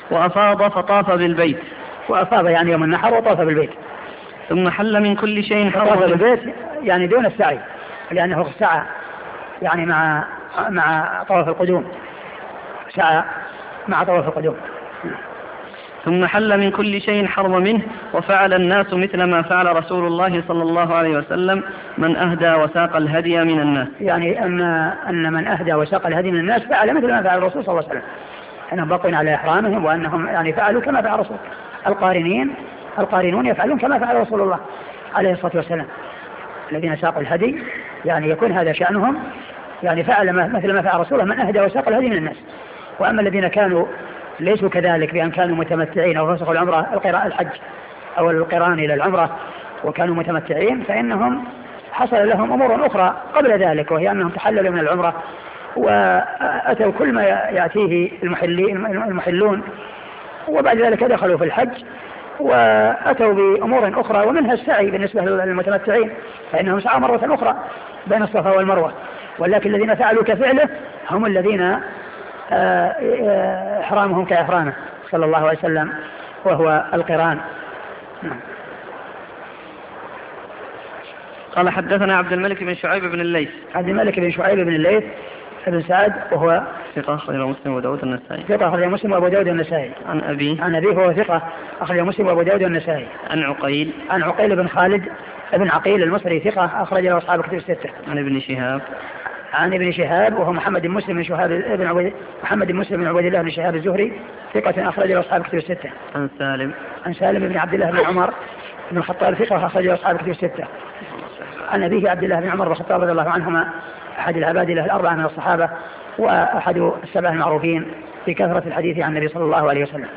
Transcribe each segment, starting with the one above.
وأفاض فطاف بالبيت. وأفاض يعني يوم النحر وطاف بالبيت. ثم حل من كل شيء طاف بالبيت يعني دون السعي، لأنه سعى يعني مع طواف القدوم، سعى مع طواف القدوم. ثم حل من كل شيء حرم منه، وفعل الناس مثل ما فعل رسول الله صلى الله عليه وسلم من أهدى وساق الهدي من الناس. يعني أن من أهدى وساق الهدي من الناس فعل مثل ما فعل الرسول صلى الله عليه وسلم، أنهم بقين على إحرامهم وأنهم يعني فعلوا كما فعل الرسول. القارنون يفعلون كما فعل رسول الله عليه الصلاة والسلام. الذين ساقوا الهدي يعني يكون هذا شأنهم، يعني فعل مثل ما فعل رسوله من أهدى وساق الهدي من الناس. وأما الذين كانوا ليسوا كذلك بأن كانوا متمتعين أو فسخوا العمرة الحج أو القران إلى العمرة وكانوا متمتعين، فإنهم حصل لهم أمور أخرى قبل ذلك، وهي أنهم تحللوا من العمرة وأتوا كل ما يأتيه المحلون، وبعد ذلك دخلوا في الحج وأتوا بأمور أخرى، ومنها السعي بالنسبة للمتمتعين، فإنهم سعوا مرة أخرى بين الصفا والمروة. ولكن الذين فعلوا كفعله هم الذين إحرامهم كإحرامه صلى الله عليه وسلم وهو القران. قال حدثنا عبد الملك بن شعيب بن الليث. عبد الملك بن شعيب بن الليث بن سعد وهو ثقة أخرجه مسلم وأبو داود النسائي. ثقة أخرجه مسلم وأبو داود النسائي. عن أبيه هو ثقة أخرجه مسلم وأبو داود النسائي. عن عقيل بن خالد بن عقيل المصري ثقة أخرج له أصحاب الكتب الستة. عن ابن شهاب وهو محمد بن مسلم بن عبيد الله بن شهاب الزهري ثقة أخرج له أصحاب الكتب الستة. عن سالم بن عبد الله بن عمر بن الخطاب ثقة أخرج له أصحاب الكتب الستة. عن أبيه عبد الله بن عمر بن الخطاب رضي الله عنهما أحد العبادلة الأربعة من الصحابة وأحد السبع المعروفين في كثرة الحديث عن النبي صلى الله عليه وسلم.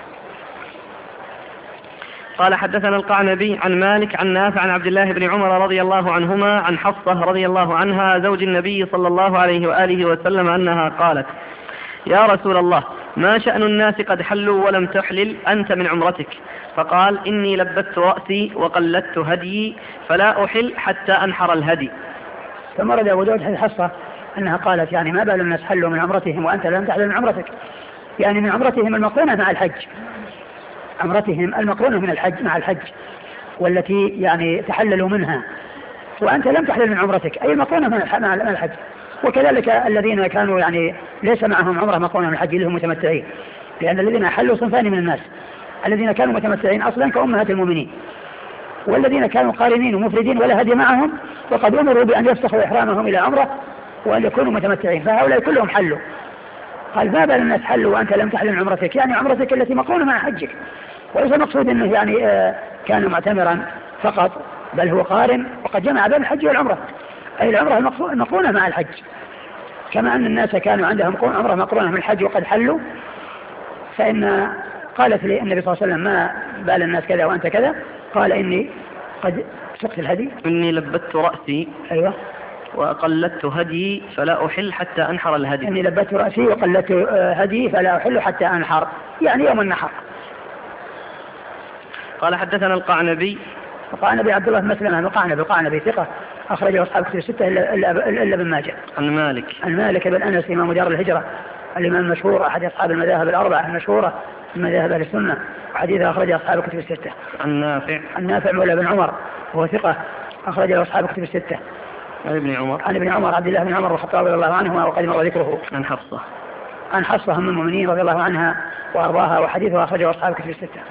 قال حدثنا القعنبي عن مالك عن نافع عن عبد الله بن عمر رضي الله عنهما عن حفصة رضي الله عنها زوج النبي صلى الله عليه وآله وسلم أنها قالت: يا رسول الله، ما شأن الناس قد حلوا ولم تحلل أنت من عمرتك؟ فقال: إني لبت رأسي وقلدت هديي فلا أحل حتى أنحر الهدي. ثم رد أبو داود حفصة أنها قالت: يعني ما بال الناس حلوا من عمرتهم وأنت لم تحلل من عمرتك؟ يعني من عمرتهم المقرونة مع الحج، عمرتهم المقرونة من الحج مع الحج، والتي يعني تحللوا منها، وأنت لم تحلل من عمرتك، أي المقرونة مع الحج. وكذلك الذين كانوا يعني ليس معهم عمرة مقرونة من الحج اللي هم متمتعين، لأن الذين حلوا صنفان من الناس: الذين كانوا متمتعين أصلا كأمهات المؤمنين، والذين كانوا قارنين ومفردين ولا هدي معهم وقد أمروا بأن يفسخوا إحرامهم إلى عمرة وأن يكونوا متمتعين، فهؤلاء كلهم حلوا. قال: ما بال الناس حلوا وأنت لم تحلل من عمرتك؟ يعني عمرتك التي مقرونة مع حجك، وليس مقصود أنه يعني كان معتمرا فقط، بل هو قارن وقد جمع بين الحج والعمرة، أي العمرة المقرونة مع الحج، كما أن الناس كانوا عندهم عمرة مقرونة من الحج وقد حلوا. فإن قالت لي النبي صلى الله عليه وسلم: ما بال الناس كذا وأنت كذا؟ قال: إني قد سقت الهدي. إني لبت رأسي. أيوة. وقلدت هدي فلا أحل حتى أنحر الهدي. إني لبت رأسي وقلدت هدي فلا أحل حتى أنحر، يعني يوم النحر. قال حدثنا القعنبي عبد الله بن مسلمة القعنبي ثقة أخرجه أصحاب الكتب الستة إلا ابن ماجه. عن مالك بن أنس إمام دار الهجرة الإمام المشهور أحد أصحاب المذاهب الأربعة المشهورة من مذاهب أهل السنة، وحديثه أخرجه أصحاب الكتب الستة. عن نافع مولى بن عمر وهو ثقة أخرجه أصحاب الكتب الستة. عن ابن عمر عبد الله بن عمر الخطاب رضي الله عنهما وقد مر ذكره. عن حفصة أم المؤمنين رضي الله عنها وأرضاها، وحديثه أخرجه أصحاب الكتب الستة.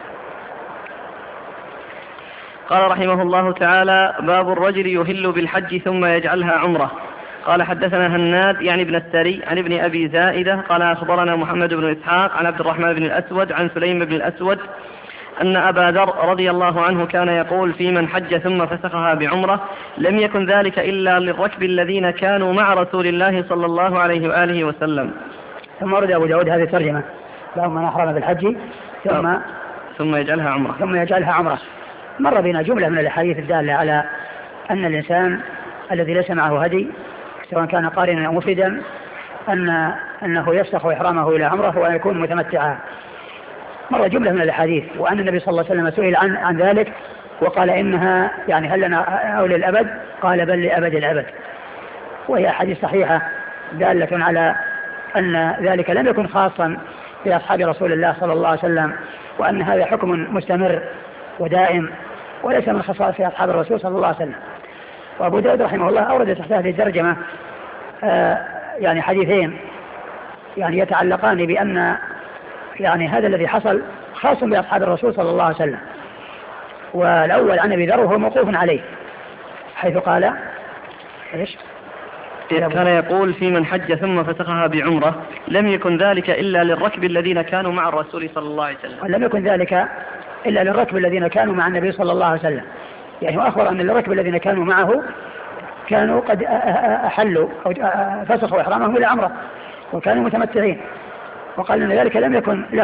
قال رحمه الله تعالى: باب الرجل يهل بالحج ثم يجعلها عمرة. قال حدثنا هناد يعني ابن السري عن ابن أبي زائدة قال أخبرنا محمد بن إسحاق عن عبد الرحمن بن الأسود عن سليم بن الأسود أن أبا ذر رضي الله عنه كان يقول في من حج ثم فسخها بعمرة: لم يكن ذلك إلا للركب الذين كانوا مع رسول الله صلى الله عليه وآله وسلم. ثم ورد أبو داود هذه الترجمة: باب من أحرم بالحج ثم يجعلها عمرة. مر بنا جملة من الأحاديث الدالة على أن الإنسان الذي ليس معه هدي سواء كان قارنا أو مفردا أنه يفسخ إحرامه إلى عمرة ويكون متمتعا. مر جملة من الأحاديث، وأن النبي صلى الله عليه وسلم سئل عن ذلك وقال: إنها يعني هل لنا أو للأبد؟ قال: بل لأبد الأبد. وهي أحاديث صحيحة دالة على أن ذلك لم يكن خاصا في أصحاب رسول الله صلى الله عليه وسلم، وأن هذا حكم مستمر ودائم وليس من خصائص أصحاب الرسول صلى الله عليه وسلم. وأبو داود رحمه الله أورد تحت هذه الترجمة يعني حديثين يعني يتعلقان بأن يعني هذا الذي حصل خاص بأصحاب الرسول صلى الله عليه وسلم. والأول عن أبي ذر وهو موقوف عليه حيث قال إيش؟ كان يقول في من حج ثم فسخها بعمرة لم يكن ذلك إلا للركب الذين كانوا مع الرسول صلى الله عليه وسلم. لم يكن ذلك إلا للركب الذين كانوا مع النبي صلى الله عليه وسلم، يعني أخبر أن الركب الذين كانوا معه كانوا قد أحلوا أو فسخوا إحرامهم إلى عمرة وكانوا متمتعين، وقال أن ذلك لم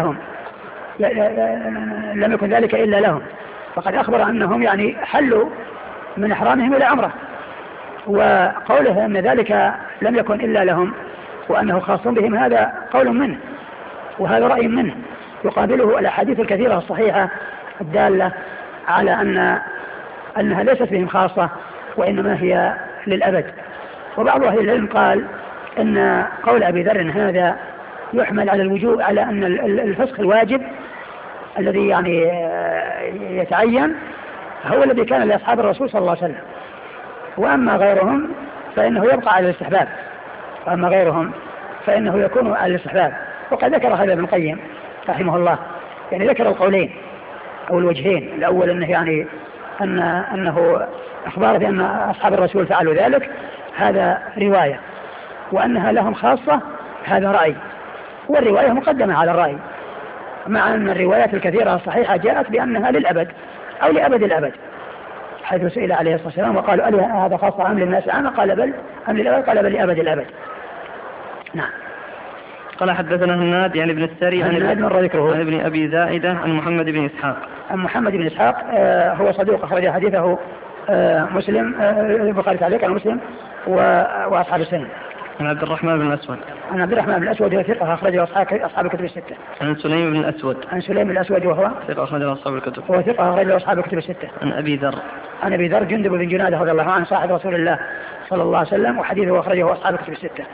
يكن ذلك إلا لهم، فقد أخبر أنهم يعني حلوا من إحرامهم إلى عمرة. وقوله أن ذلك لم يكن إلا لهم وأنه خاص بهم هذا قول منه وهذا رأي منه، يقابله الأحاديث الكثيرة الصحيحة الدالة على أنها ليست بهم خاصة وإنما هي للأبد. وبعض أهل العلم قال أن قول أبي ذر هذا يحمل على الوجوب، على أن الفسخ الواجب الذي يعني يتعين هو الذي كان لأصحاب الرسول صلى الله عليه وسلم، وأما غيرهم فإنه يبقى على الاستحباب، وأما غيرهم فإنه يكون على الاستحباب. وقد ذكر هذا ابن القيم رحمه الله، يعني ذكر القولين أو الوجهين، الأول أنه يعني أنه أخبار بأن أصحاب الرسول فعلوا ذلك هذا رواية، وأنها لهم خاصة هذا رأي، والرواية مقدمة على الرأي، مع أن الروايات الكثيرة الصحيحة جاءت بأنها للأبد أو لأبد الأبد، حيث سئل عليه الصلاة والسلام وقالوا ألي هذا خاصة أم للناس عامة؟ قال بل أم للأبد؟ قال بل لأبد الأبد. نعم. قال حدثنا هناد يعني ابن السري عن ابن أبي زائدة عن محمد بن إسحاق. عن محمد بن إسحاق هو صدوق أخرج حديثه مسلم البخاري تعليقا مسلم وأصحاب السنن. عن عبد الرحمن بن الأسود. عن عبد الرحمن بن الأسود هو ثقة أخرجه أصحاب الكتب الستة. عن سليم بن الأسود. عن سليم بن الأسود وهو ثقة أخرجه أصحاب الكتب. هو ثقة أخرجه أصحاب الكتب الستة. عن أبي ذر. عن أبي ذر جندب بن جنادة رضي الله عنه صاحب رسول الله صلى الله عليه وسلم، وحديثه أخرجه أصحاب الكتب الستة.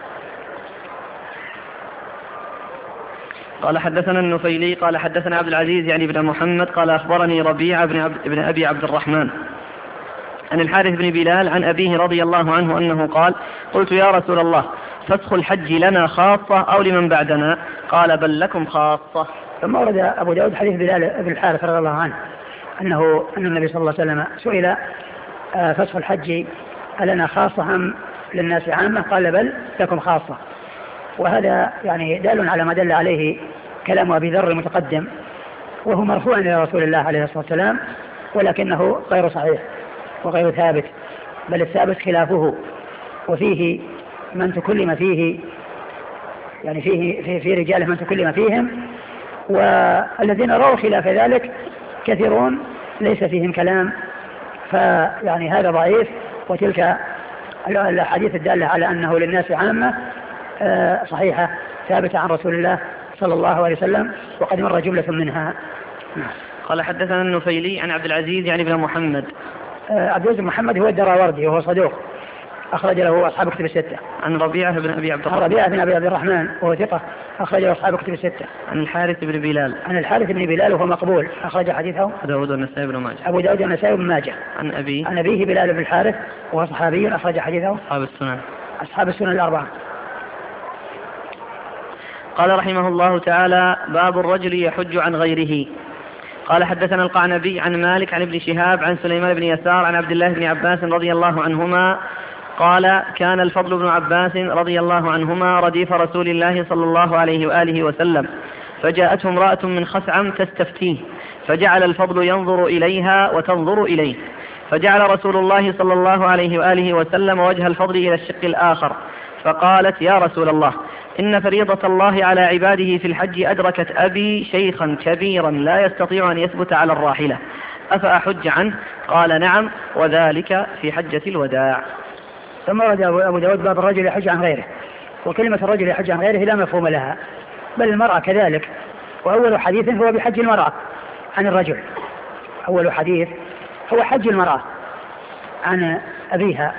قال حدثنا النفيلي قال حدثنا عبد العزيز يعني بن محمد قال أخبرني ربيعة بن أبي عبد الرحمن عن الحارث بن بلال عن أبيه رضي الله عنه أنه قال قلت يا رسول الله فسخ الحج لنا خاصة أو لمن بعدنا؟ قال بل لكم خاصة. ثم ورد أبو داود حديث بلال بن الحارث رضي الله عنه أن النبي صلى الله عليه وسلم سئل فسخ الحج لنا خاصة أم للناس عامة؟ قال بل لكم خاصة. وهذا يعني دال على ما دل عليه كلام أبي ذر المتقدم، وهو مرفوع إلى رسول الله عليه الصلاة والسلام، ولكنه غير صحيح وغير ثابت، بل الثابت خلافه، وفيه من تكلم فيه، يعني في رجاله من تكلم فيهم، والذين رأوا خلاف ذلك كثيرون ليس فيهم كلام، فيعني هذا ضعيف. وتلك الحديث الدالة على أنه للناس عامة صحيحة ثابتة عن رسول الله صلى الله عليه وسلم، وقد مر جملة منها. قال حدثنا النفيلي عن عبد العزيز يعني بن محمد. عبد العزيز بن محمد هو الدراوردي وهو صدوق أخرج له أصحاب كتب الستة. عن ربيعة بن أبي عبد الرحمن. ربيعة بن أبي عبد الرحمن وهو ثقة أخرج له أصحاب كتب الستة. عن الحارث بن بلال. عن الحارث بن بلال وهو مقبول أخرج حديثه أبو داود والنسائي بن ماجه. أبو داود والنسائي بن ماجه. عن أبيه بلال بن الحارث وهو صحابي أخرج حديثه أصحاب السنن الأربعة. قال رحمه الله تعالى باب الرجل يحج عن غيره. قال حدثنا القعنبي عن مالك عن ابن شهاب عن سليمان بن يسار عن عبد الله بن عباس رضي الله عنهما قال كان الفضل بن عباس رضي الله عنهما رديف رسول الله صلى الله عليه وآله وسلم، فجاءته امرأة من خثعم تستفتيه، فجعل الفضل ينظر إليها وتنظر إليه، فجعل رسول الله صلى الله عليه وآله وسلم وجه الفضل إلى الشق الآخر، فقالت يا رسول الله إن فريضة الله على عباده في الحج أدركت أبي شيخا كبيرا لا يستطيع أن يثبت على الراحلة، أفأحج عنه؟ قال نعم، وذلك في حجة الوداع. ثم ورد أبو داود باب الرجل يحج عن غيره. وكلمة الرجل يحج عن غيره لا مفهوم لها، بل المرأة كذلك. وأول حديث هو بحج المرأة عن الرجل، أول حديث هو حج المرأة عن أبيها،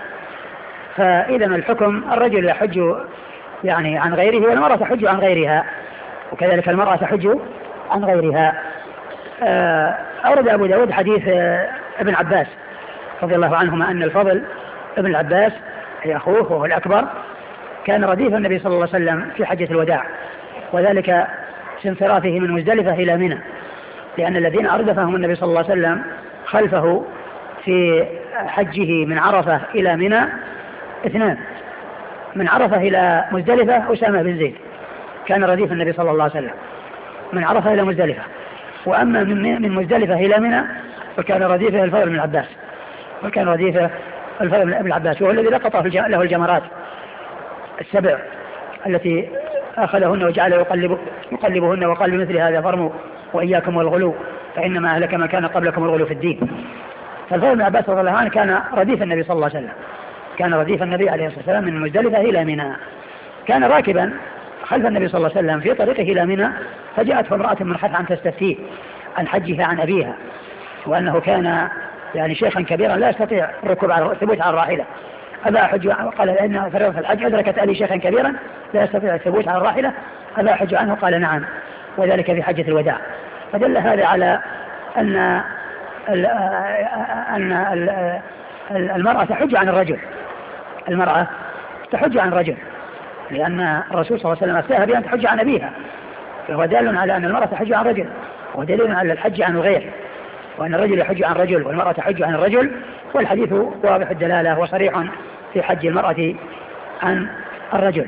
فإذا الحكم الرجل يحج يعني عن غيره والمرأة تحج عن غيرها، وكذلك المرأة تحج عن غيرها. أورد أبو داود حديث ابن عباس رضي الله عنهما أن الفضل ابن العباس أخوه وهو الأكبر كان رديف النبي صلى الله عليه وسلم في حجة الوداع، وذلك في انصرافه من مزدلفة إلى منى، لأن الذين أردفهم النبي صلى الله عليه وسلم خلفه في حجه من عرفة إلى منى اثنان، من عرفة إلى مزدلفة أسامة بن زيد كان رديف النبي صلى الله عليه وسلم من عرفة إلى مزدلفة، وأما من مزدلفة إلى منى فكان رديفه الفضل بن العباس، وكان رديفه الفضل بن العباس، وهو الذي لقط له الجمرات السبع التي أخذهن وجعل يقلبهن وقال بمثل هذا فرموا وإياكم والغلو فإنما أهلك ما كان قبلكم الغلو في الدين. فالفضل بن عباس رضي الله عنه كان رديف النبي صلى الله عليه وسلم، كان رديف النبي عليه الصلاة والسلام من مزدلفة إلى منى، كان راكبا خلف النبي صلى الله عليه وسلم في طريقه إلى منى، فجاءته امرأة من خلف تستفتيه عن حجها عن أبيها، وأنه كان يعني شيخا كبيرا لا يستطيع الثبوت على الراحلة، أبا أحج قال لأن فريضة الحج أدركت أبي شيخا كبيرا لا يستطيع الثبوت على الراحلة أبا أحج عنه؟ قال نعم، وذلك في حجة الوداع. فدل هذا على أن المرأة تحج عن الرجل، المرأة تحج عن الرجل، لأن الرسول صلى الله عليه وسلم أفتاها بأن تحج عن أبيها، فهو دال على أن المرأة تحج عن الرجل، ودليل على الحج عن الغير، وأن الرجل يحج عن الرجل والمرأة تحج عن الرجل، والحديث واضح الدلالة وصريح في حج المرأة عن الرجل،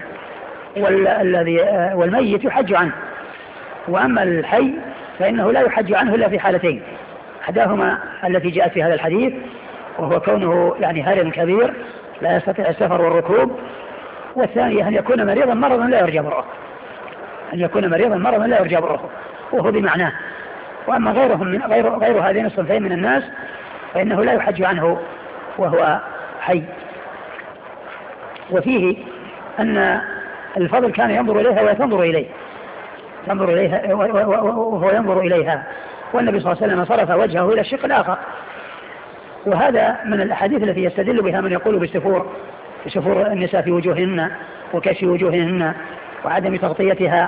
والميت يحج عنه. وأما الحي فإنه لا يحج عنه إلا في حالتين، أحداهما التي جاءت في هذا الحديث وهو كونه يعني هرم كبير لا يستطيع السفر والركوب، والثانية أن يكون مريضا مرضا لا يرجى برؤه، أن يكون مريضا مرضا لا يرجى برؤه، وهو بمعناه. وأما غير هذين الصنفين من الناس فإنه لا يحج عنه وهو حي. وفيه أن الفضل كان ينظر إليها وتنظر إليه، ينظر إليها وهو ينظر إليها، والنبي صلى الله عليه وسلم صرف وجهه إلى الشق الآخر. وهذا من الأحاديث التي يستدل بها من يقول بسفور النساء في وجوههن وكشف وجوههن وعدم تغطيتها.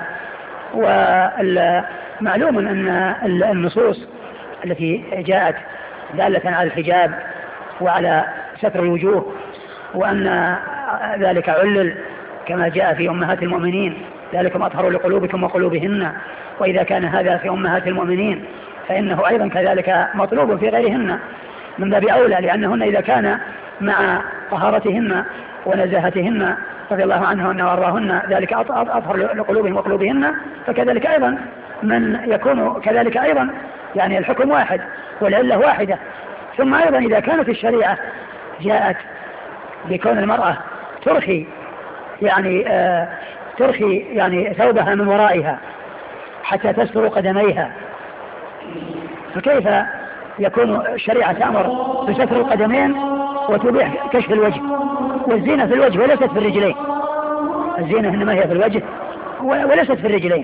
ومعلوم أن النصوص التي جاءت دالة على الحجاب وعلى ستر الوجوه وأن ذلك علل كما جاء في أمهات المؤمنين ذلكم أطهر لقلوبكم وقلوبهن، وإذا كان هذا في أمهات المؤمنين فإنه أيضا كذلك مطلوب في غيرهن من باب أولى، لأنهن إذا كان مع طهارتهن ونزاهتهن رضي الله عنهن وأرضاهن ذلك أطهر لقلوبهم وقلوبهن، فكذلك أيضا من يكون كذلك أيضا يعني الحكم واحد والعلة واحدة. ثم أيضا إذا كانت الشريعة جاءت بكون المرأة ترخي يعني ثوبها من ورائها حتى تستر قدميها، فكيف يكون الشريعة تأمر بستر القدمين وتبيح كشف الوجه؟ والزينة في الوجه وليست في الرجلين، الزينة إنما هي في الوجه وليست في الرجلين.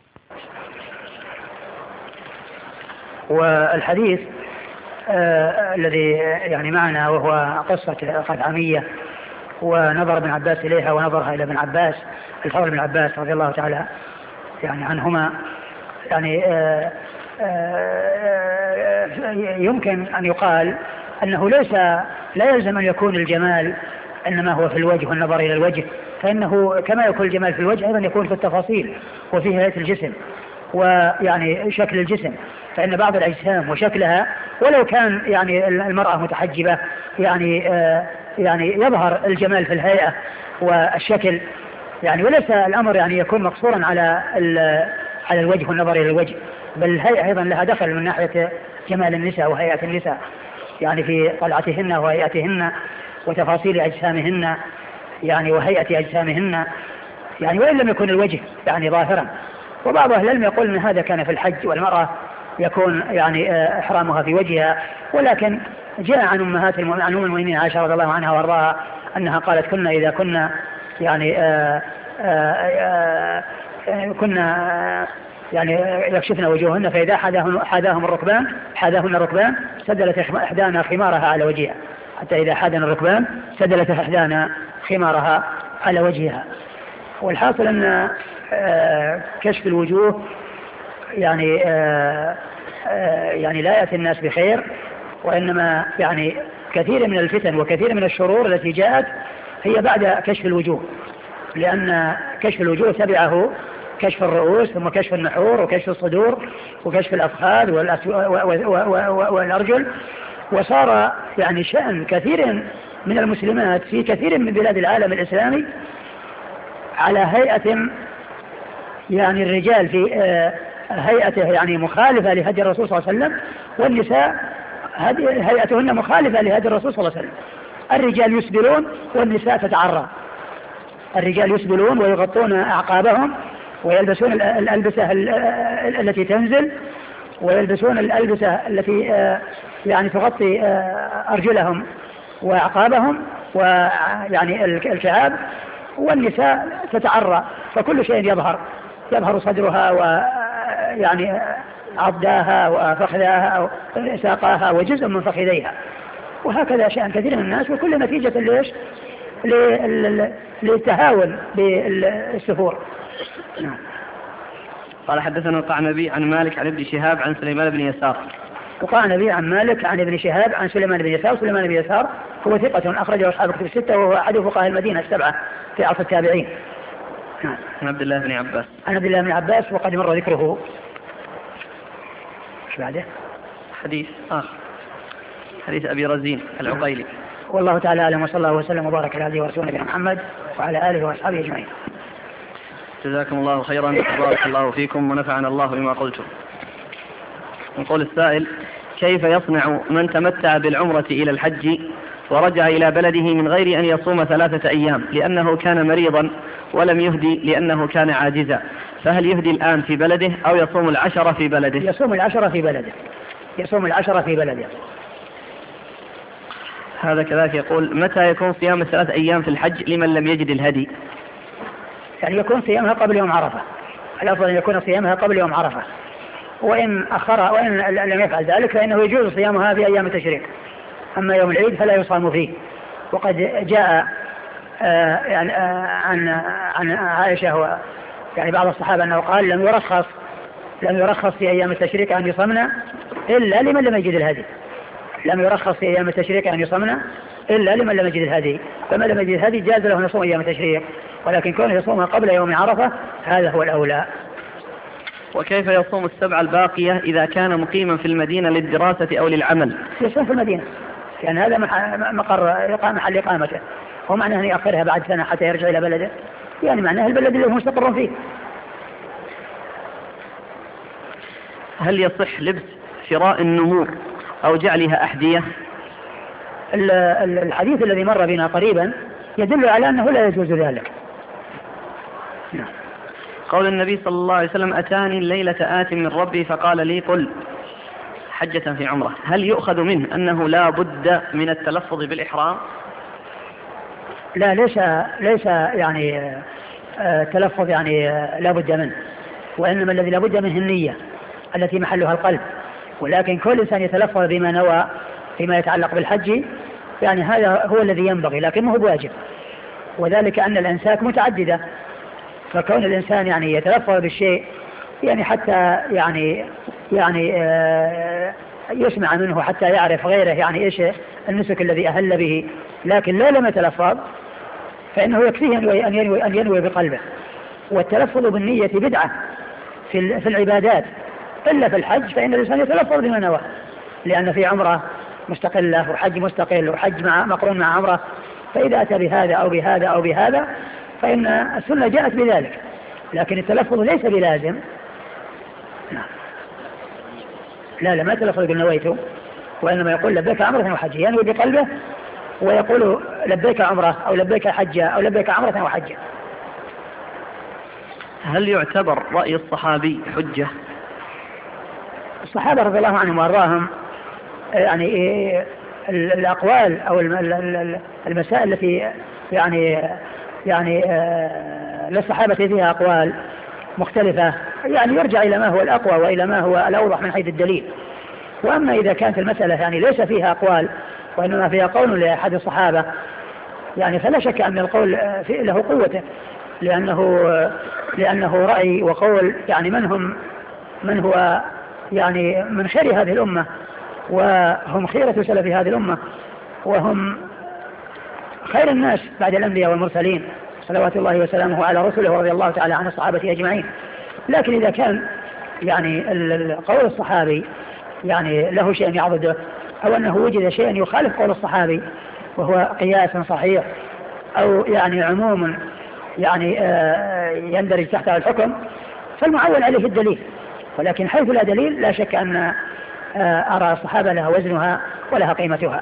والحديث الذي يعني معنا وهو قصة خثعمية ونظر ابن عباس إليها ونظرها إلى ابن عباس، الفضل بن عباس رضي الله تعالى يعني عنهما، يعني يمكن أن يقال أنه لا يلزم أن يكون الجمال إنما هو في الوجه والنظر إلى الوجه، فإنه كما يكون الجمال في الوجه أيضا يكون في التفاصيل وفي هيئة الجسم ويعني شكل الجسم، فإن بعض الأجسام وشكلها ولو كان يعني المرأة متحجبة يعني يظهر الجمال في الهيئة والشكل، يعني وليس الأمر يعني يكون مقصورا على الوجه والنظر إلى الوجه، بل الهيئة أيضا لها دخل من ناحية جمال النساء وهيئة النساء، يعني في طلعتهن وهيئتهن وتفاصيل أجسامهن يعني وهيئة أجسامهن، يعني وإن لم يكن الوجه يعني ظاهرا. وبعض أهل العلم يقول أن هذا كان في الحج والمرأة يكون يعني إحرامها في وجهها، ولكن جاء عن أمهات المؤمنين عائشة رضي الله عنها وارضاها أنها قالت كنا إذا كنا يعني كنا يعني يكشفن وجوههن فإذا حاذاهن الركبان سدلت إحدانا خمارها على وجهها، حتى إذا حاذن الركبان سدلت إحدانا خمارها على وجهها. والحاصل أن كشف الوجوه يعني يعني لا يأتي الناس بخير، وإنما يعني كثير من الفتن وكثير من الشرور التي جاءت هي بعد كشف الوجوه، لأن كشف الوجوه تبعه كشف الرؤوس ثم كشف النحور وكشف الصدور وكشف الأفخاذ والأرجل. وصار يعني شأن كثير من المسلمات في كثير من بلاد العالم الإسلامي على هيئة يعني الرجال في هيئته يعني مخالفة لهدي الرسول صلى الله عليه وسلم، والنساء هيئتهن مخالفة لهدي الرسول صلى الله عليه وسلم. الرجال يسبلون والنساء تتعرى. الرجال يسبلون ويغطون أعقابهم ويلبسون الألبسة التي تنزل، ويلبسون الألبسة التي يعني تغطي أرجلهم وأعقابهم ويعني الكعاب، والنساء تتعرى، فكل شيء يظهر صدرها ويعني عضاها وفخذها وساقاها وجزء من فخذيها، وهكذا شأن كثير من الناس، وكل نتيجة ليش؟ للتهاون بالسفور. قال حدثنا القعنبي عن مالك عن ابن شهاب عن سليمان بن يسار. القعنبي عن مالك عن ابن شهاب عن سليمان بن يسار. سليمان بن يسار هو ثقة أخرجه أصحاب الكتب الستة، وهو أحد فقهاء المدينة السبعة في عصر التابعين. عن عبد الله بن عباس. عن عبد الله بن عباس وقد مر ذكره. ايش بعده؟ حديث آخر، حديث أبي رزين العقيلي. والله تعالى أعلم، وصلى الله وسلم وبارك على عبده ورسوله نبينا محمد وعلى آله وأصحابه أجمعين. جزاكم الله خيرا، بارك الله فيكم ونفعنا الله بما قلتم. يقول السائل: كيف يصنع من تمتع بالعمرة إلى الحج ورجع إلى بلده من غير أن يصوم 3 أيام لأنه كان مريضا ولم يهدي لأنه كان عاجزا، فهل يهدي الآن في بلده أو يصوم 10 في بلده؟ يصوم 10 في بلده. يصوم 10 في بلده. هذا كذلك يقول: متى يكون صيام 3 أيام في الحج لمن لم يجد الهدي؟ يعني يكون صيامها قبل يوم عرفة، الأفضل أن يكون صيامها قبل يوم عرفة، وإن أخر وإن لم يفعل ذلك فإنه يجوز صيامها في أيام التشريق، أما يوم العيد فلا يصام فيه. وقد جاء يعني عن عائشة يعني بعض الصحابة أنه قال: لم يرخص في أيام التشريق أن يصمنا إلا لمن لم يجد الهدي. لم يرخص في أيام التشريق أن يصمنا إلا لمن لم يجد الهدي، فمن لم يجد الهدي جاز له أن يصوم أيام التشريق، ولكن كونه يصومها قبل يوم عرفة هذا هو الأولى. وكيف يصوم ال7 الباقية إذا كان مقيما في المدينة للدراسة أو للعمل؟ يصوم في المدينة، يعني هذا محل إقامته، ومعناه أن يأخرها بعد سنة حتى يرجع إلى بلده، يعني معناه البلد اللي هو مستقر فيه. هل يصح لبس شراء النمور أو جعلها أحذية؟ الحديث الذي مر بنا قريبا يدل على أنه لا يجوز ذلك. قول النبي صلى الله عليه وسلم: أتاني الليلة آت من ربي فقال لي قل حجة في عمرة، هل يؤخذ منه أنه لا بد من التلفظ بالإحرام؟ لا، ليس يعني تلفظ يعني لا بد منه، وإنما الذي لا بد منه النية التي محلها القلب، ولكن كل إنسان يتلفظ بما نوى فيما يتعلق بالحج، يعني هذا هو الذي ينبغي، لكنه هو واجب، وذلك أن الأنساك متعددة، فكون الإنسان يعني يتلفظ بالشيء يعني حتى يعني يسمع منه حتى يعرف غيره يعني إيش النسك الذي أهل به، لكن لا لم يتلفظ فإنه يكفيه أن ينوي بقلبه. والتلفظ بالنية بدعة في العبادات، إلا في الحج فإن الإنسان يتلفظ بما نوى، لأن في عمرة مستقلة وحج مستقل وحج مقرون مع عمرة، فإذا أتى بهذا أو بهذا أو بهذا فإن السنة جاءت بذلك، لكن التلفظ ليس بلازم. لا ما تلفظ بالنويت، وإنما يقول لبيك عمرة وحجة، ينوي بقلبه ويقول لبيك عمرة أو لبيك حجة أو لبيك عمرة وحجة. هل يعتبر رأي الصحابي حجة؟ الصحابة رضي الله عنهم وارضاهم يعني الأقوال أو المسائل التي يعني للصحابة فيها أقوال مختلفة، يعني يرجع إلى ما هو الأقوى وإلى ما هو الأوضح من حيث الدليل. وأما إذا كانت المسألة يعني ليس فيها أقوال وإنما فيها قول لأحد الصحابة، يعني فلا شك أن القول له قوته، لأنه رأي وقول يعني من هو يعني من خير هذه الأمة، وهم خيرة سلف هذه الأمة، وهم خير الناس بعد الأنبياء والمرسلين صلوات الله وسلامه على رسله ورضي الله تعالى عن الصحابة أجمعين. لكن إذا كان يعني قول الصحابي يعني له شيء يعضده، أو أنه وجد شيء يخالف قول الصحابي وهو قياس صحيح أو يعني عموم يعني يندرج تحته الحكم، فالمعول عليه الدليل. ولكن حيث لا دليل لا شك أن أرى الصحابة لها وزنها ولها قيمتها.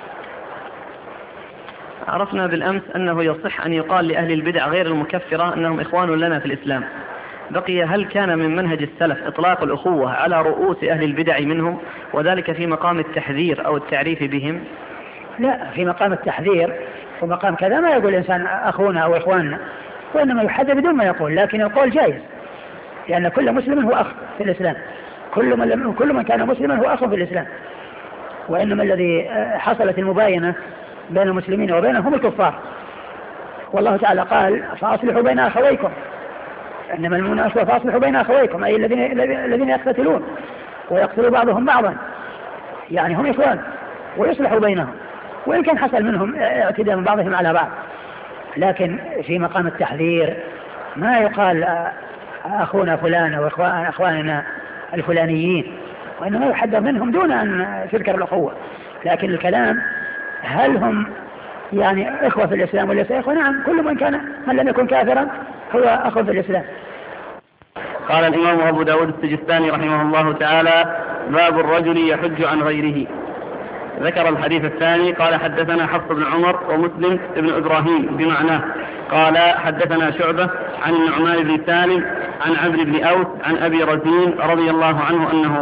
عرفنا بالأمس أنه يصح أن يقال لأهل البدع غير المكفرة أنهم إخوان لنا في الإسلام. بقي هل كان من منهج السلف إطلاق الأخوة على رؤوس أهل البدع منهم، وذلك في مقام التحذير أو التعريف بهم؟ لا، في مقام التحذير ومقام كذا ما يقول الإنسان أخونا أو إخواننا، وإنما يحذر بدون ما يقول، لكن القول جائز، لأن كل مسلم هو أخ في الإسلام، كل من كان مسلما هو أخ في الإسلام. وإنما الذي حصلت المباينة بين المسلمين وبينهم الكفار، والله تعالى قال فأصلحوا بين أخويكم، إنما المناسبة فأصلحوا بين أخويكم، أي الذين يقتتلون ويقتلوا بعضهم بعضا، يعني هم إخوان ويصلحوا بينهم، وإن كان حصل منهم اعتداء من بعضهم على بعض. لكن في مقام التحذير ما يقال أخونا فلان أو أخواننا الفلانيين، وإنما يحذر منهم دون أن تذكر الأخوة. لكن الكلام هل هم يعني إخوة في الإسلام وليس إخوة؟ نعم، كل من لم يكن كافرا هو أخ في الإسلام. قال الإمام أبو داود السجستاني رحمه الله تعالى: باب الرجل يحج عن غيره. ذكر الحديث الثاني قال: حدثنا حفص بن عمر ومسلم بن إبراهيم بمعناه. قال: حدثنا شعبة عن النعمان بن سالم عن عمرو بن أوس عن أبي رزين رضي الله عنه أنه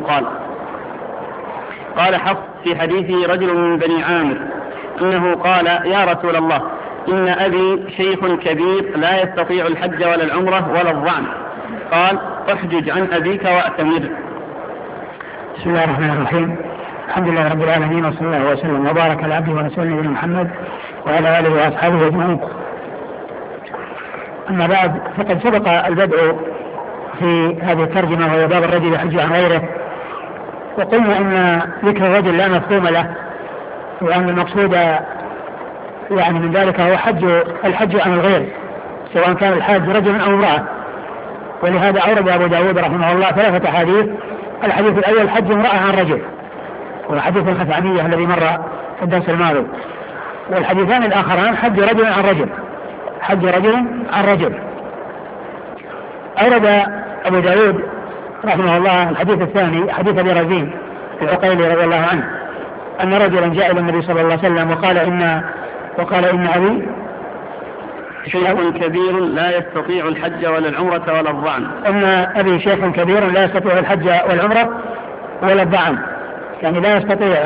قال حفص في حديثه رجل من بني عامر أنه قال: يا رسول الله، إن أبي شيخ كبير لا يستطيع الحج ولا العمرة ولا الظعن. قال: احجج عن أبيك وأتمر. بسم الله الرحمن الرحيم. الحمد لله رب العالمين، وصلى الله وسلم وبارك على عبده ورسوله نبينا محمد وعلى آله وأصحابه أجمعين. أما بعد، فقد سبق البدء في هذه الترجمة وهي باب الرجل يحج عن غيره، وقلنا أن ذكر الرجل لا مفهوم له، وأن المقصود يعني من ذلك هو الحج عن الغير، سواء كان الحاج رجل أو امرأة. ولهذا أورد أبو داود رحمه الله 3 أحاديث. الحديث الأول حج امرأة عن رجل، وحديث الخثعمية الذي مر في الدرس الماضي. والحديثان الآخران حج رجل عن رجل، حج رجل عن رجل. أورد أبو داود رحمه الله الحديث الثاني حديث أبي رزين العقيلي رضي الله عنه أن رجلا جاء إلى النبي صلى الله عليه وسلم وقال إن أبي شيخ كبير لا يستطيع الحج ولا العمرة ولا الظعن. أن أبي شيخ كبير لا يستطيع الحج والعمرة ولا الظعن، يعني لا يستطيع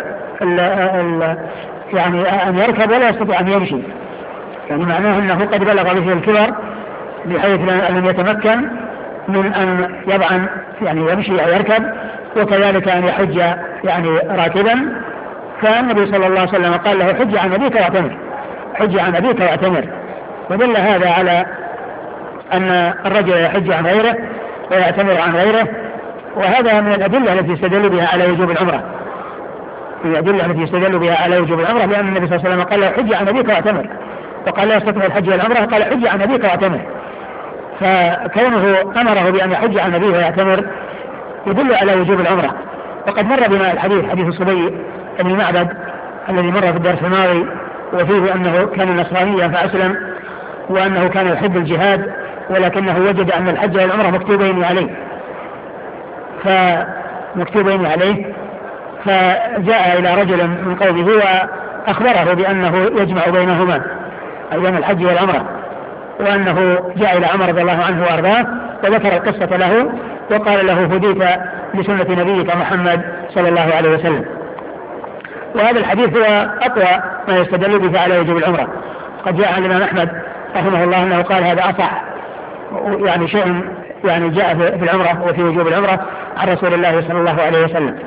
يعني أن يركب ولا يستطيع أن يمشي، يعني معناه أنه قد بلغ به الكبر بحيث لم يتمكن من أن يضعن يعني يمشي أو يركب، وكذلك أن يحج يعني راكبا. فالنبي صلى الله عليه وسلم قال له: حج عن أبيك واعتمر، حج عن أبيك واعتمر. ودل هذا على أن الرجل يحج عن غيره ويعتمر عن غيره، وهذا من الأدلة التي يستدل بها على وجوب العمرة، لأن النبي صلى الله عليه وسلم قال له: حج عن أبيك واعتمر، وقال: لا يستطيع الحج والعمرة، قال: حج عن أبيك واعتمر. فكونه أمره بأن يحج عن أبيه ويعتمر يدل على وجوب العمرة. وقد مر بنا الحديث، حديث الصبي بن معبد الذي مر في الدرس الماضي، وفيه أنه كان نصرانيا فأسلم، وأنه كان يحب الجهاد، ولكنه وجد أن الحج والعمرة مكتوبين عليه، فجاء إلى رجل من قومه وأخبره بأنه يجمع بينهما، أي بين الحج والعمرة، وأنه جاء إلى عمر رضي الله عنه وأرضاه وذكر القصة له، وقال له: هديت لسنة نبيك محمد صلى الله عليه وسلم. وهذا الحديث هو أقوى ما يستدل به على وجوب العمرة. قد جاء عن الإمام أحمد رحمه الله أنه قال: هذا أصح يعني شيء يعني جاء في العمرة وفي وجوب العمرة عن رسول الله صلى الله عليه وسلم.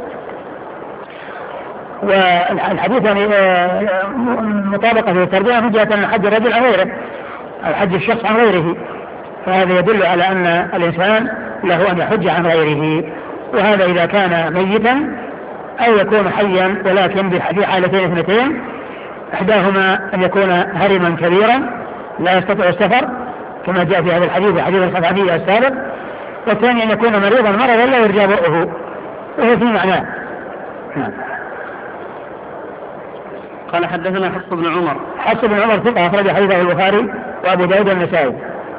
والحديث يعني مطابقة في الترجمة من جهة أن حج الرجل عن غيره، أو حج الشخص عن غيره، فهذا يدل على أن الإنسان له أن يحج عن غيره، وهذا إذا كان ميتا أو يكون حيا، ولكن في حالتين اثنتين: إحداهما أن يكون هرما كبيرا لا يستطيع السفر كما جاء في هذا الحديث، حديث الخزعمية السابق، والثاني أن يكون مريضا مرضا لا يرجى برؤه، وهو في معناه. قال حدثنا حفص بن عمر. حفص بن عمر ثقة أخرج حديثه البخاري وأبو داود والنسائي.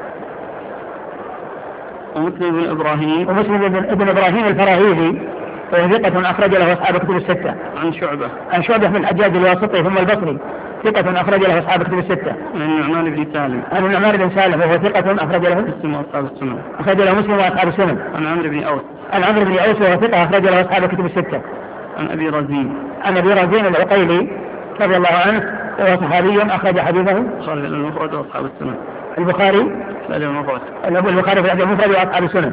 ومسلم بن إبراهيم. ومسلم بن إبراهيم الفراهيدي وهو ثقة أخرج له أصحاب كتب الستة. عن شعبة بن الحجاج الواسطي ثم البصري ثقة أخرج له أصحاب كتب الستة. عن النعمان بن سالم. عن النعمان بن سالم وهو ثقة أخرج له مسلم وأصحاب السنن. أخرج له مسلم وأصحاب السنن. عن عمرو بن أوس. عن عمرو بن أوس وهو ثقة أخرج له أصحاب كتب الستة. عن أبي رزين. عن أبي رزين العقيلي رضي الله عنه وهو صحابي أخرج حديثه البخاري المفرد وأصحاب السنن. البخاري في الأدب المفرد. البخاري في الأدب المفرد وأصحاب السنن.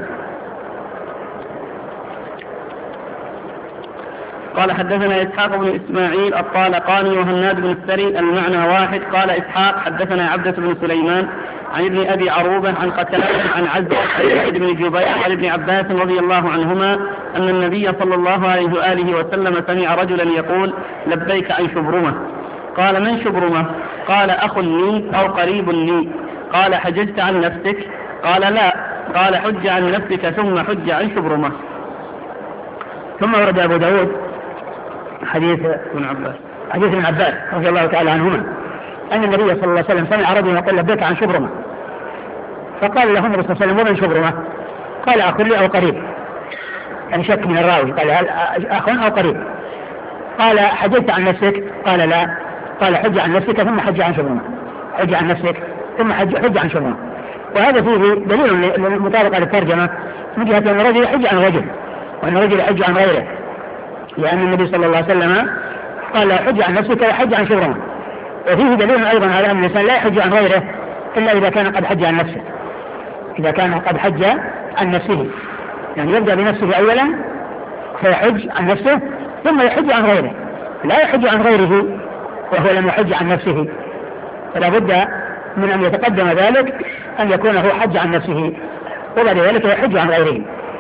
قال حدثنا إسحاق بن إسماعيل الطالقاني وهناد بن السري المعنى واحد. قال إسحاق حدثنا عبدة بن سليمان عن ابن أبي عروبة عن قتادة عن عزة عن بن جبير عن ابن عباس رضي الله عنهما أن النبي صلى الله عليه وآله وسلم سمع رجلا يقول: لبيك عن شبرمة. قال: من شبرمة؟ قال: أخ لي أو قريب لي. قال: حججت عن نفسك؟ قال: لا. قال: حج عن نفسك ثم حج عن شبرمة. ثم ورد أبو داود حديث ابن عباس رضي الله تعالى عنهما أن النبي صلى الله عليه وسلم سمع رجلا يقول: لبيك عن شبرمة. فقال له النبي صلى الله عليه وسلم: ومن شبرمة؟ قال: أخ لي أو قريب، يعني شك من الراوي، قال: هل أخ أو قريب؟ قال: حججت عن نفسك؟ قال: لا. قال: حج عن نفسك ثم حج عن شبرمة. حج عن نفسك ثم حج عن شبرمة. وهذا فيه دليل للمطابقة للترجمة من جهة أن الرجل يحج عن رجل وأن الرجل يحج عن غيره، لأن النبي صلى الله عليه وسلم قال: حج عن نفسك وحج عن شبرمة. وفيه دليل أيضا على أن الإنسان لا يحج عن غيره إلا إذا كان قد حج عن نفسه، إذا كان قد حج عن نفسه، يعني يبدأ بنفسه أولا فيحج عن نفسه ثم يحج عن غيره، لا يحج عن غيره وهو لم يحج عن نفسه، فلا بد من أن يتقدم ذلك أن يكون هو حج عن نفسه وبعد ذلك يحج عن غيره.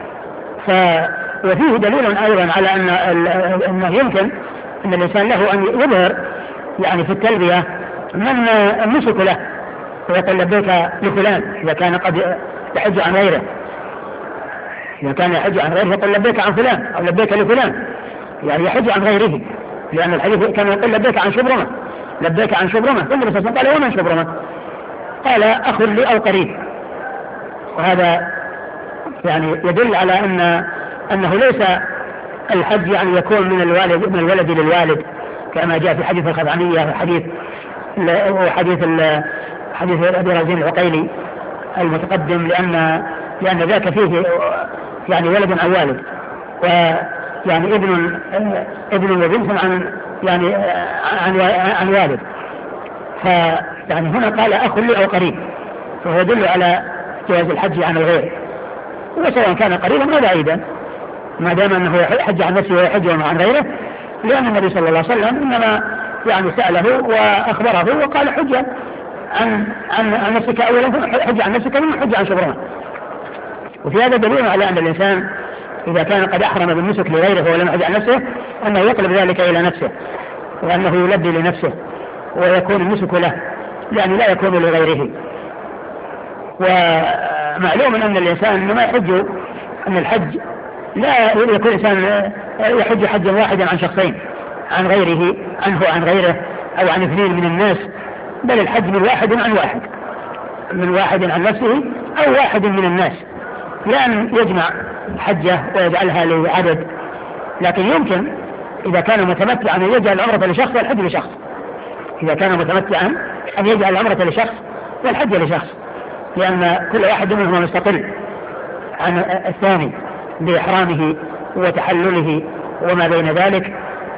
وفيه دليل أيضا على أنه يمكن أن الإنسان له أن يظهر يعني في التلبية من النسك له ويقول: لبيك لفلان، إذا كان قد يحج عن غيره، إذا كان يحج عن غيره يقول: لبيك عن فلان أو لبيك لفلان، يعني يحج عن غيره، لأن الحديث كان يقول: لبيك عن شبرمة، لبيك عن شبرمة. ثم النبي صلى الله عليه وسلم قال: ومن شبرمة؟ قال: أخ لي أو قريب. وهذا يعني يدل على أنه ليس الحج يعني يكون من الولد للوالد كما جاء في حديث الخزعمية حديث أبي رزين العقيلي المتقدم، لأن ذاك فيه يعني ولد عن والد، ويعني ابن وبنت عن والد، فيعني هنا قال: أخ لي أو قريب، فهو يدل على جواز الحج عن الغير، وسواء كان قريبا أو بعيدا ما دام أنه يحج عن نفسه ويحج عن غيره، لأن النبي صلى الله عليه وسلم إنما يعني سأله وأخبره وقال: حج عن نفسك أولا حج عن نفسك ثم حج عن شبرمة. وفي هذا دليل على أن الإنسان إذا كان قد أحرم بالنسك لغيره ولم يحج عن نفسه أنه يقلب ذلك إلى نفسه، وأنه يلبي لنفسه ويكون النسك له، لأن لا يكون لغيره. ومعلوم أن الإنسان إنما يحج، أن الحج لا يكون إنسان يحج حجا واحدا عن شخصين، عن غيره، عنه عن غيره، أو عن اثنين من الناس، بل الحج من واحد عن واحد، من واحد عن نفسه أو واحد من الناس، لأن يجمع حجة ويجعلها لعدد. لكن يمكن إذا كان متمتعا أن يجعل العمرة لشخص والحج لشخص، إذا كان متمتعا أن يجعل العمرة لشخص والحج لشخص، لأن كل واحد منهما مستقل عن الثاني بإحرامه وتحلله وما بين ذلك.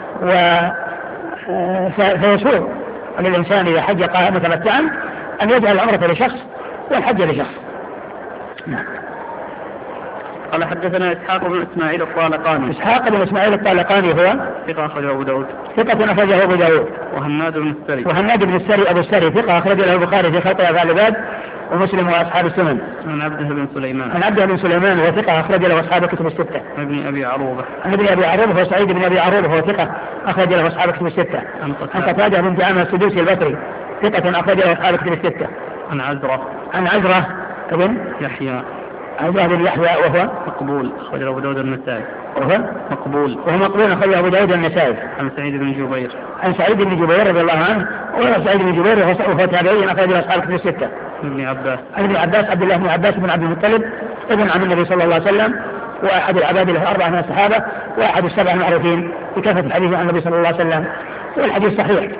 فيسوء للإنسان إذا حج متمتعا أن يجعل العمرة لشخص والحج لشخص. نعم. قال حدثنا إسحاق بن إسماعيل الطالقاني. إسحاق بن إسماعيل الطالقاني هو ثقة أخرجه أبو داود. ثقة أخرجه أبو داود. وهناد بن السري. وهناد بن السري أبو السري ثقة أخرجه البخاري في خلق أفعال العباد ومسلم وأصحاب السنن. عن عبده بن سليمان. عن عبده بن سليمان وهو ثقة أخرج له أصحاب الكتب الستة. عن ابن أبي عروبة. عن ابن أبي عروبة هو سعيد بن أبي عروبة وهو ثقة أخرج له أصحاب الكتب الستة. عن قتادة بن دعامة السدوسي البصري ثقة أخرج له أصحاب الكتب الستة. عن عزرة. عن عزرة بن يحيى. عزرة بن يحيى وهو مقبول أخرج له أبو داود النسائي. وهو مقبول أخرج له أبو داود النسائي. عن سعيد بن جبير. عن سعيد بن جبير رضي الله عنه وهو سعيد بن جبير وهو تابعي أخرج له أصحاب الكتب الستة. ابن عباس. عن ابن عباس عبد الله بن عباس بن عبد المطلب ابن عم النبي صلى الله عليه وسلم وأحد العباد له 4 من الصحابة وأحد السبع المعروفين بكثرة الحديث عن النبي صلى الله عليه وسلم والحديث صحيح.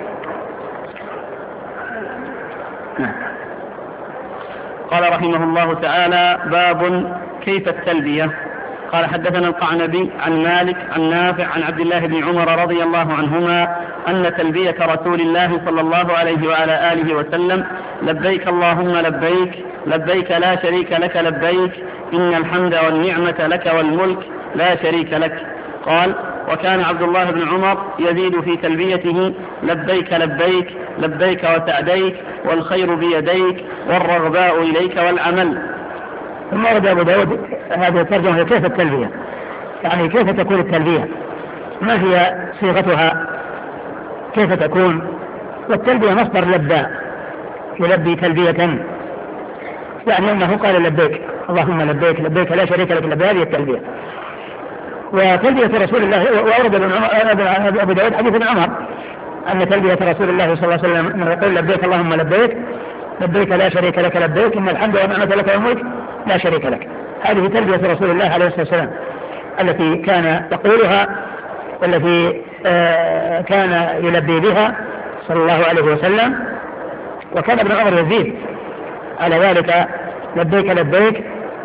قال رحمه الله تعالى: باب كيف التلبية. قال حدثنا القعنبي عن مالك عن نافع عن عبد الله بن عمر رضي الله عنهما أن تلبية رسول الله صلى الله عليه وعلى آله وسلم: لبيك اللهم لبيك لبيك لا شريك لك لبيك إن الحمد والنعمة لك والملك لا شريك لك. قال: وكان عبد الله بن عمر يزيد في تلبيته: لبيك لبيك لبيك وسعديك والخير بيديك والرغباء إليك والعمل. ثم ورد أبو داود هذه الترجمة: كيف التلبية، يعني كيف تكون التلبية، ما هي صيغتها، كيف تكون. والتلبية مصدر لبى، يلبي تلبية، يعني أنه قال لبيك اللهم لبيك لبيك لا شريك لك لبيك، هذه التلبية. وتلبية رسول الله، وأورد أبو داود حديث ابن عمر أن تلبية رسول الله صلى الله عليه وسلم أنه يقول: لبيك اللهم لبيك لبيك لا شريك لك لبيك إن الحمد والنعمة لك والملك لا شريك لك. هذه تلبية رسول الله عليه الصلاة والسلام التي كان يقولها والتي كان يلبي بها صلى الله عليه وسلم. وكان ابن عمر يزيد على ذلك: لبيك لبيك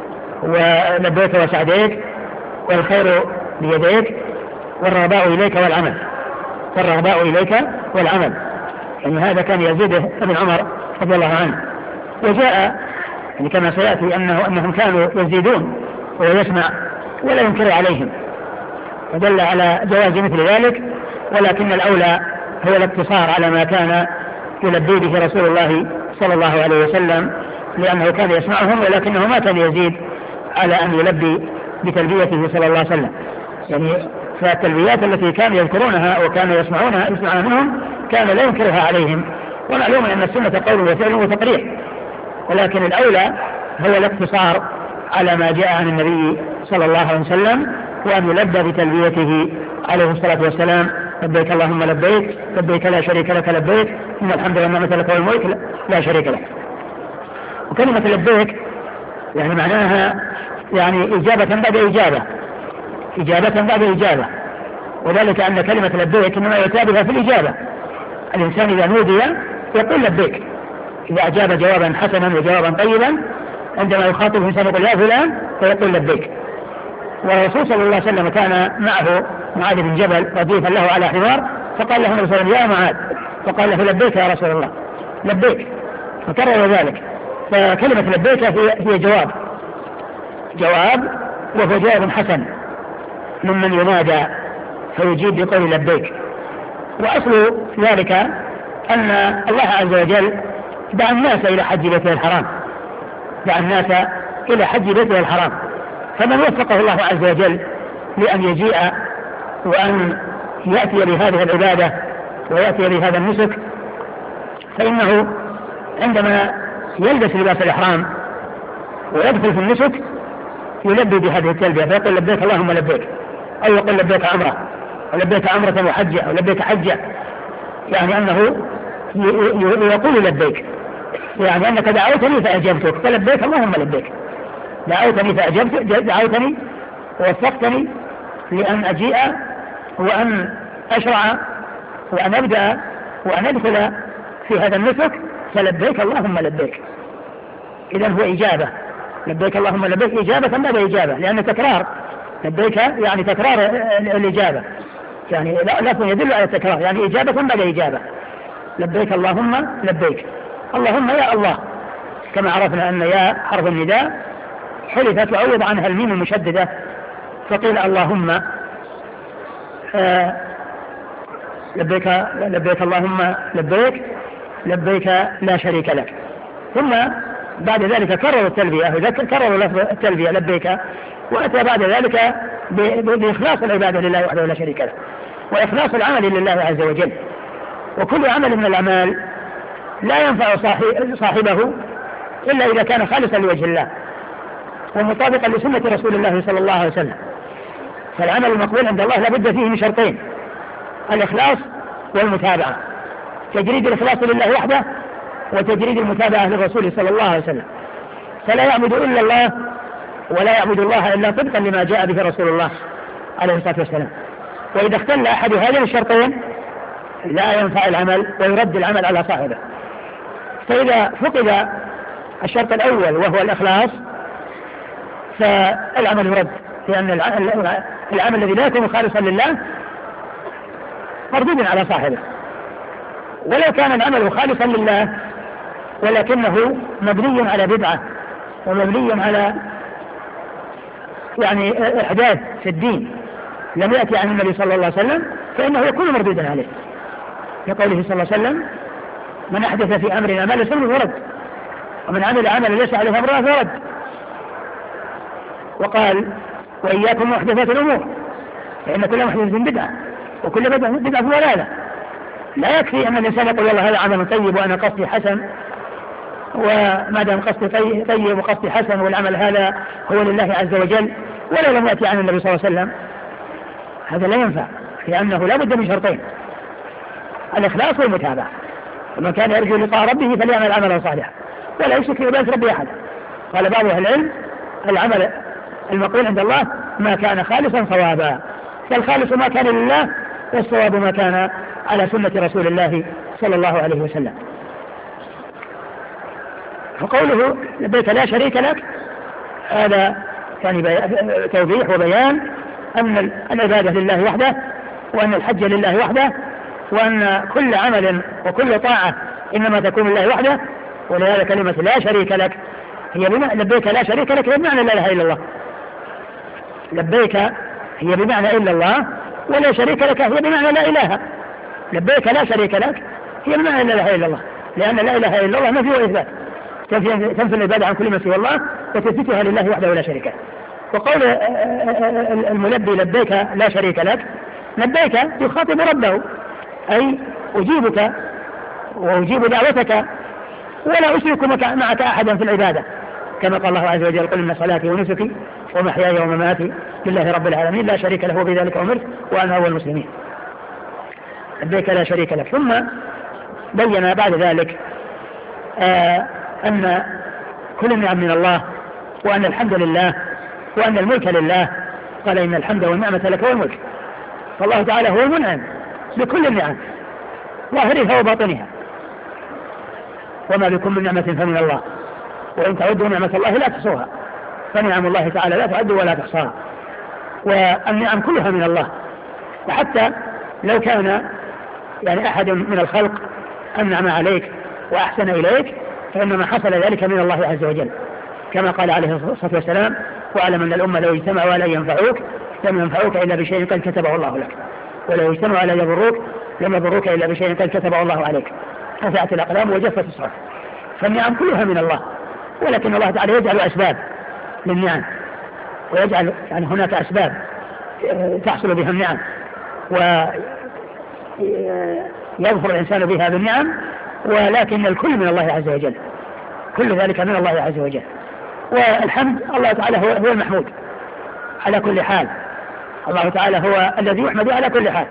ولبيك وسعديك والخير بيديك والرغباء إليك والعمل، والرغباء إليك والعمل. يعني هذا كان يزيده ابن عمر رضي الله عنه. وجاء يعني كما سيأتي أنهم كانوا يزيدون ويسمع ولا ينكر عليهم، ودل على جواز مثل ذلك، ولكن الأولى هو الاقتصار على ما كان يلبي به رسول الله صلى الله عليه وسلم، لأنه كان يسمعهم ولكنه ما كان يزيد على أن يلبي بتلبيته صلى الله عليه وسلم. يعني فالتلبيات التي كانوا يذكرونها وكانوا يسمعونها منهم كان لا ينكرها عليهم. ومعلوم أن السنة قول وفعل وتقريح، ولكن الأولى هو الاقتصار على ما جاء عن النبي صلى الله عليه وسلم، وأن يلبى بتلبيته عليه الصلاة والسلام: لبيك اللهم لبيك لبيك لا شريك لك لبيك إن الحمد والنعمة لك والملك لا شريك لك. وكلمة لبيك يعني معناها يعني إجابة بعد إجابة، إجابة بعد إجابة، وذلك أن كلمة لبيك إنما يتابعها في الإجابة. الإنسان إذا نودي يقول لبيك، إذا أجاب جوابا حسنا وجوابا طيبا عندما يخاطب الإنسان يقول: يا فلان، فيقول لبيك. والرسول صلى الله عليه وسلم كان معه معاذ بن جبل رديفا له على حمار، فقال له النبي صلى الله عليه وسلم: يا معاذ، فقال له: لبيك يا رسول الله لبيك، فكرر ذلك. فكلمة لبيك هي جواب وهو جواب حسن ممن ينادى فيجيب بقول لبيك. وأصل ذلك أن الله عز وجل دعا الناس إلى حج بيته الحرام، دعا الناس إلى حج بيته الحرام، فمن وفقه الله عز وجل لأن يجيء وأن يأتي بهذه العبادة ويأتي بهذا النسك، فإنه عندما يلبس لباس الإحرام ويدخل في النسك يلبي بهذه التلبية، فيقول: لبيك اللهم لبيك، أو يقول: لبيك عمرة، أو لبيك عمرة وحجة، أو لبيك حجة، يعني أنه يقول لبيك، يعني أنك دعوتني فأجبتك، فلبيك اللهم لبيك، دعوتني فأجبتك، دعوتني ووفقتني لأن أجيء وأن أشرع وأن أبدأ وأن أدخل في هذا النسك، فلبيك اللهم لبيك. إذن هو إجابة، لبيك اللهم لبيك إجابة بعد إجابة، لأن تكرار لبيك يعني تكرار الإجابة، يعني لفظ يدل على التكرار، يعني إجابة بعد إجابة. لبيك اللهم لبيك، اللهم يا الله، كما عرفنا أن يا حرف النداء حلفت وعوض عنها الميم المشددة، فقيل اللهم لبيك اللهم لبيك لبيك لا شريك لك. ثم بعد ذلك كرروا التلبية، كرروا لفظ التلبية لبيك، وأتى بعد ذلك بإخلاص العبادة لله وحده لا شريك له، وإخلاص العمل لله عز وجل. وكل عمل من الأعمال لا ينفع صاحبه إلا إذا كان خالصا لوجه الله ومطابقا لسنة رسول الله صلى الله عليه وسلم. فالعمل المقبول عند الله لابد فيه من شرطين: الإخلاص والمتابعة، تجريد الإخلاص لله وحده وتجريد المتابعة للرسول صلى الله عليه وسلم. فلا يعبد إلا الله ولا يعبد الله إلا طبقا لما جاء به رسول الله عليه الصلاة والسلام. وإذا اختل أحد هذين الشرطين لا ينفع العمل ويرد العمل على صاحبه. فإذا فقد الشرط الأول وهو الإخلاص فالعمل يرد، لأن العمل الذي لا يكون خالصا لله مردود على صاحبه. ولو كان العمل خالصا لله ولكنه مبني على بدعة ومبني على إحداث في الدين لم يأتي عن النبي صلى الله عليه وسلم فإنه يكون مردودا عليه، لقوله صلى الله عليه وسلم: من أحدث في أمرنا ما ليس منه فرد، ومن عمل عملا ليس عليه أمرنا فرد. وقال: وإياكم محدثات الأمور فإن كل محدثة بدعة وكل بدعة ضلالة. لا يكفي أن الإنسان يقول: والله هذا عمل طيب وأنا قصدي حسن، وما دام قصدي طيب وقصدي حسن والعمل هذا هو لله عز وجل ولو لم يأتي عن النبي صلى الله عليه وسلم، هذا لا ينفع، لأنه لا بد من شرطين: الإخلاص والمتابعة. ومن كان يرجو لقاء ربه فليعمل عملا صالحا ولا يشرك بعبادة ربه أحدا. قال بعض أهل العلم: العمل المقبول عند الله ما كان خالصا صوابا، فالخالص ما كان لله والصواب ما كان على سنة رسول الله صلى الله عليه وسلم. فقوله لبيك لا شريك لك هذا توضيح وبيان أن العبادة لله وحده، وأن الحج لله وحده، وأن كل عمل وكل طاعة إنما تكون لله وحده. ولهذا كلمة لا شريك لك هي لبيك لا شريك لك هي بمعنى لا إله إلا الله. لبيك هي بمعنى إلا الله، ولا شريك لك هي بمعنى لا إله. لبيك لا شريك لك هي بمعنى لا إله إلا الله، لأن لا إله إلا الله نفي وإثبات، تنفي العبادة عن كل ما سوى الله وتثبتها لله وحده ولا شريك له. وقول الملبي لبيك لا شريك لك، لبيك يخاطب ربه، أي أجيبك وأجيب دعوتك ولا أشرك معك أحدا في العبادة، كما قال الله عز وجل: قل إن صلاتي ونسكي ومحياي ومماتي لله رب العالمين لا شريك له وبذلك أمرت وأنا أول المسلمين. لبيك لا شريك لك. ثم بين بعد ذلك أن كل النعم من الله، وأن الحمد لله، وأن الملك لله. قال: إن الحمد والنعمة لك والملك. فالله تعالى هو المنعم بكل النعم ظاهرها وباطنها، وما بكم من نعمة فمن الله، وإن تعدوا نعمة الله لا تحصوها، فنعم الله تعالى لا تعد ولا تحصاها. والنعم كلها من الله. وحتى لو كان أحد من الخلق أنعم عليك وأحسن إليك فإنما حصل ذلك من الله عز وجل، كما قال عليه الصلاة والسلام: واعلم أن الأمة لو اجتمعوا على ينفعوك لم ينفعوك إلا بشيء قد كتبه الله لك، ولو اجتمعوا على يضروك لم يضروك إلا بشيء قد كتبه الله عليك، رفعت الأقلام وجفت الصحف. فالنعم كلها من الله، ولكن الله تعالى يجعل أسباب للنعم، ويجعل هناك أسباب تحصل بها النعم ويظفر الإنسان بها بالنعم، ولكن الكل من الله عز وجل، كل ذلك من الله عز وجل. والحمد الله تعالى هو المحمود على كل حال. الله تعالى هو الذي يحمد على كل حال،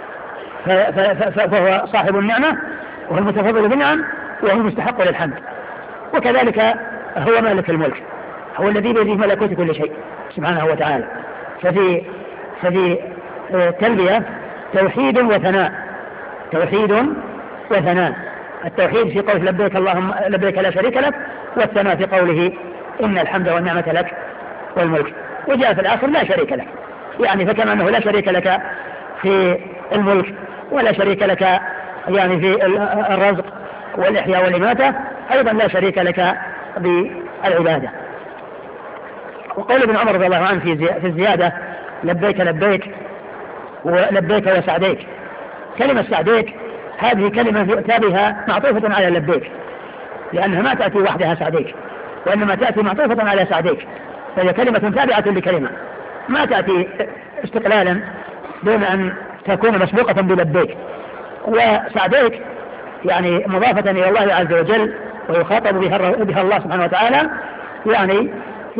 فهو صاحب النعمة وهو المتفضل بالنعم وهو المستحق للحمد. وكذلك هو مالك الملك، هو الذي بيده ملكوت كل شيء سبحانه وتعالى. ففي تلبية توحيد وثناء، توحيد وثناء. التوحيد في قول لبيك اللهم لبيك لا شريك لك، والثناء في قوله إن الحمد والنعمة لك والملك. وجاء في الآخر لا شريك لك، فكما أنه لا شريك لك في الملك ولا شريك لك في الرزق والإحياء والإماتة، أيضا لا شريك لك بالعبادة. وقول ابن عمر رضي الله عنه في الزيادة: لبيك لبيك ولبيك وسعديك. كلمة سعديك هذه كلمة يؤتى بها معطوفة على لبيك، لأنها ما تأتي وحدها سعديك، وإنما تأتي معطوفة على سعديك، فهي كلمة تابعة لكلمة، ما تأتي استقلالا دون أن تكون مسبوقة بلبيك. وسعديك يعني مضافة إلى الله عز وجل ويخاطب بها الله سبحانه وتعالى، يعني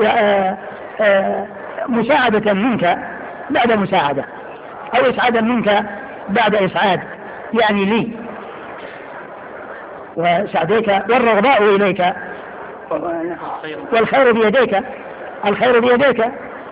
مساعدة منك بعد مساعدة، أو إسعادا منك بعد إسعاد، يعني لي. وسعديك والرغباء إليك والخير بيديك، الخير بيديك،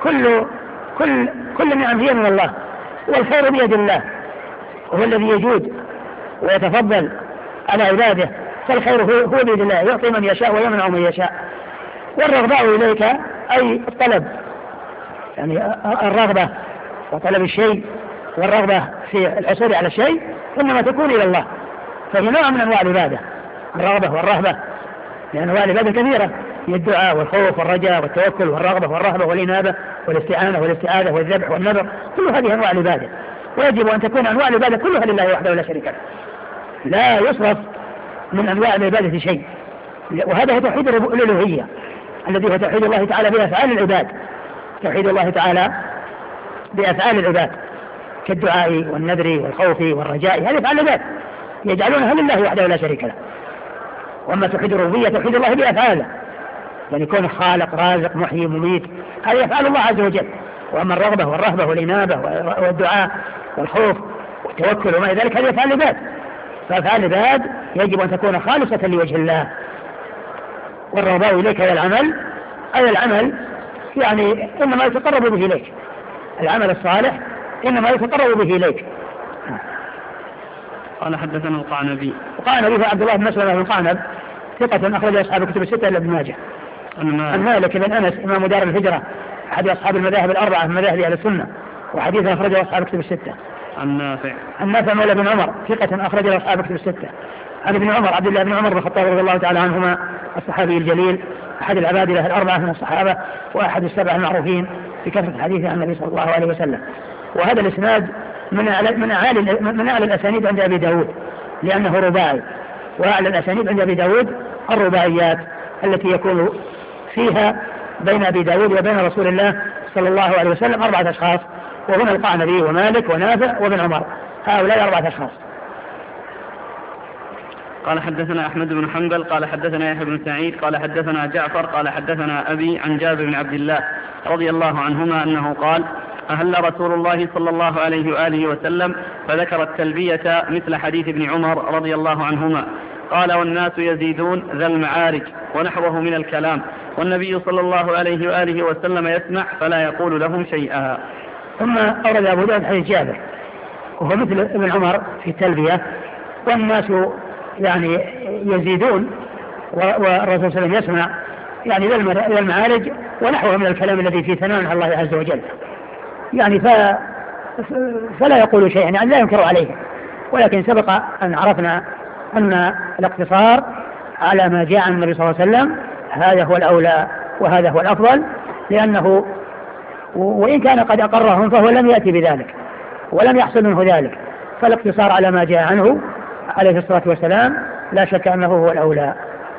كل نعم هي من الله، والخير بيد الله، وهو الذي يجود ويتفضل على عباده، فالخير هو بيد الله، يعطي من يشاء ويمنع من يشاء. والرغباء إليك أي الطلب، يعني الرغبة وطلب الشيء والرغبة في الحصول على الشيء إنما تكون إلى الله، فهي نوع من أنواع العبادة، الرغبة والرهبة، لأن أنواع العبادة كثيرة، هي الدعاء والخوف والرجاء والتوكل والرغبة والرهبة والإنابة والاستعانة والاستعاذة والذبح والنذر، كل هذه أنواع العبادة، ويجب أن تكون أنواع العبادة كلها لله وحده لا شريك له، لا يصرف من أنواع العبادة شيء. وهذا هو توحيد الألوهية الذي هو توحيد الله تعالى بأفعال العباد، توحيد الله تعالى بأفعال العباد كالدعاء والنذر والخوف والرجاء، هذه أفعال العباد يجعلونها لله وحده لا شريك له. وأما توحيد الربوبية توحيد الله بأفعاله، يعني يكون خالق رازق محيي مميت، هذه أفعال الله عز وجل. وأما الرغبة والرهبة والإنابة والدعاء والخوف والتوكل وما ذلك هذه أفعال العباد، فأفعال العباد يجب أن تكون خالصة لوجه الله. والرغباء إليك هذا العمل، أي العمل يعني إنما يتقرب به إليك، العمل الصالح إنما يتقرب به إليك. قال حدثنا القعنبي. القعنبي هو عبد الله بن مسلمة بن قعنب، ثقة أخرج أصحاب الكتب الستة إلا ابن ماجه. عن مالك بن أنس إمام دار الهجرة أحد أصحاب المذاهب الأربعة من مذاهب أهل السنة، وحديثا أخرجه أصحاب الكتب الستة. عن نافع مولى بن عمر ثقة أخرجه أصحاب الكتب الستة. عن ابن عمر عبد الله بن عمر بن الخطاب رضي الله تعالى عنهما الصحابي الجليل أحد العبادلة الأربعة من الصحابة وأحد السبع المعروفين بكثرة الحديث عن النبي صلى الله عليه وسلم. وهذا الإسناد من أعلى الأسانيد عند أبي داود لأنه رباعي، وأعلى الأسانيد عند أبي داود الرباعيات التي يكون فيها بين أبي داود وبين رسول الله صلى الله عليه وسلم 4 أشخاص، وهنا القعنبي ومالك ونافع وابن عمر، هؤلاء 4 أشخاص. قال حدثنا أحمد بن حنبل قال حدثنا يحيى بن سعيد قال حدثنا جعفر قال حدثنا أبي عن جابر بن عبد الله رضي الله عنهما أنه قال: أهل رسول الله صلى الله عليه وآله وسلم، فذكر التلبية مثل حديث ابن عمر رضي الله عنهما. قال: والناس يزيدون ذا المعارج ونحوه من الكلام، والنبي صلى الله عليه وآله وسلم يسمع فلا يقول لهم شيئا. ثم أورد أبو داود حديث جابر وهو مثل ابن عمر في التلبية، والناس يعني يزيدون والرسول صلى الله عليه وسلم يسمع، يعني ذا المعارج ونحوه من الكلام الذي فيه ثناء على الله عز وجل، يعني فلا يقول شيئا، يعني لا ينكر عليه. ولكن سبق أن عرفنا أن الاقتصار على ما جاء عن النبي صلى الله عليه وسلم هذا هو الأولى وهذا هو الأفضل، لأنه وإن كان قد أقرهم فهو لم يأتي بذلك ولم يحصل منه ذلك، فالاقتصار على ما جاء عنه عليه الصلاة والسلام لا شك أنه هو الأولى.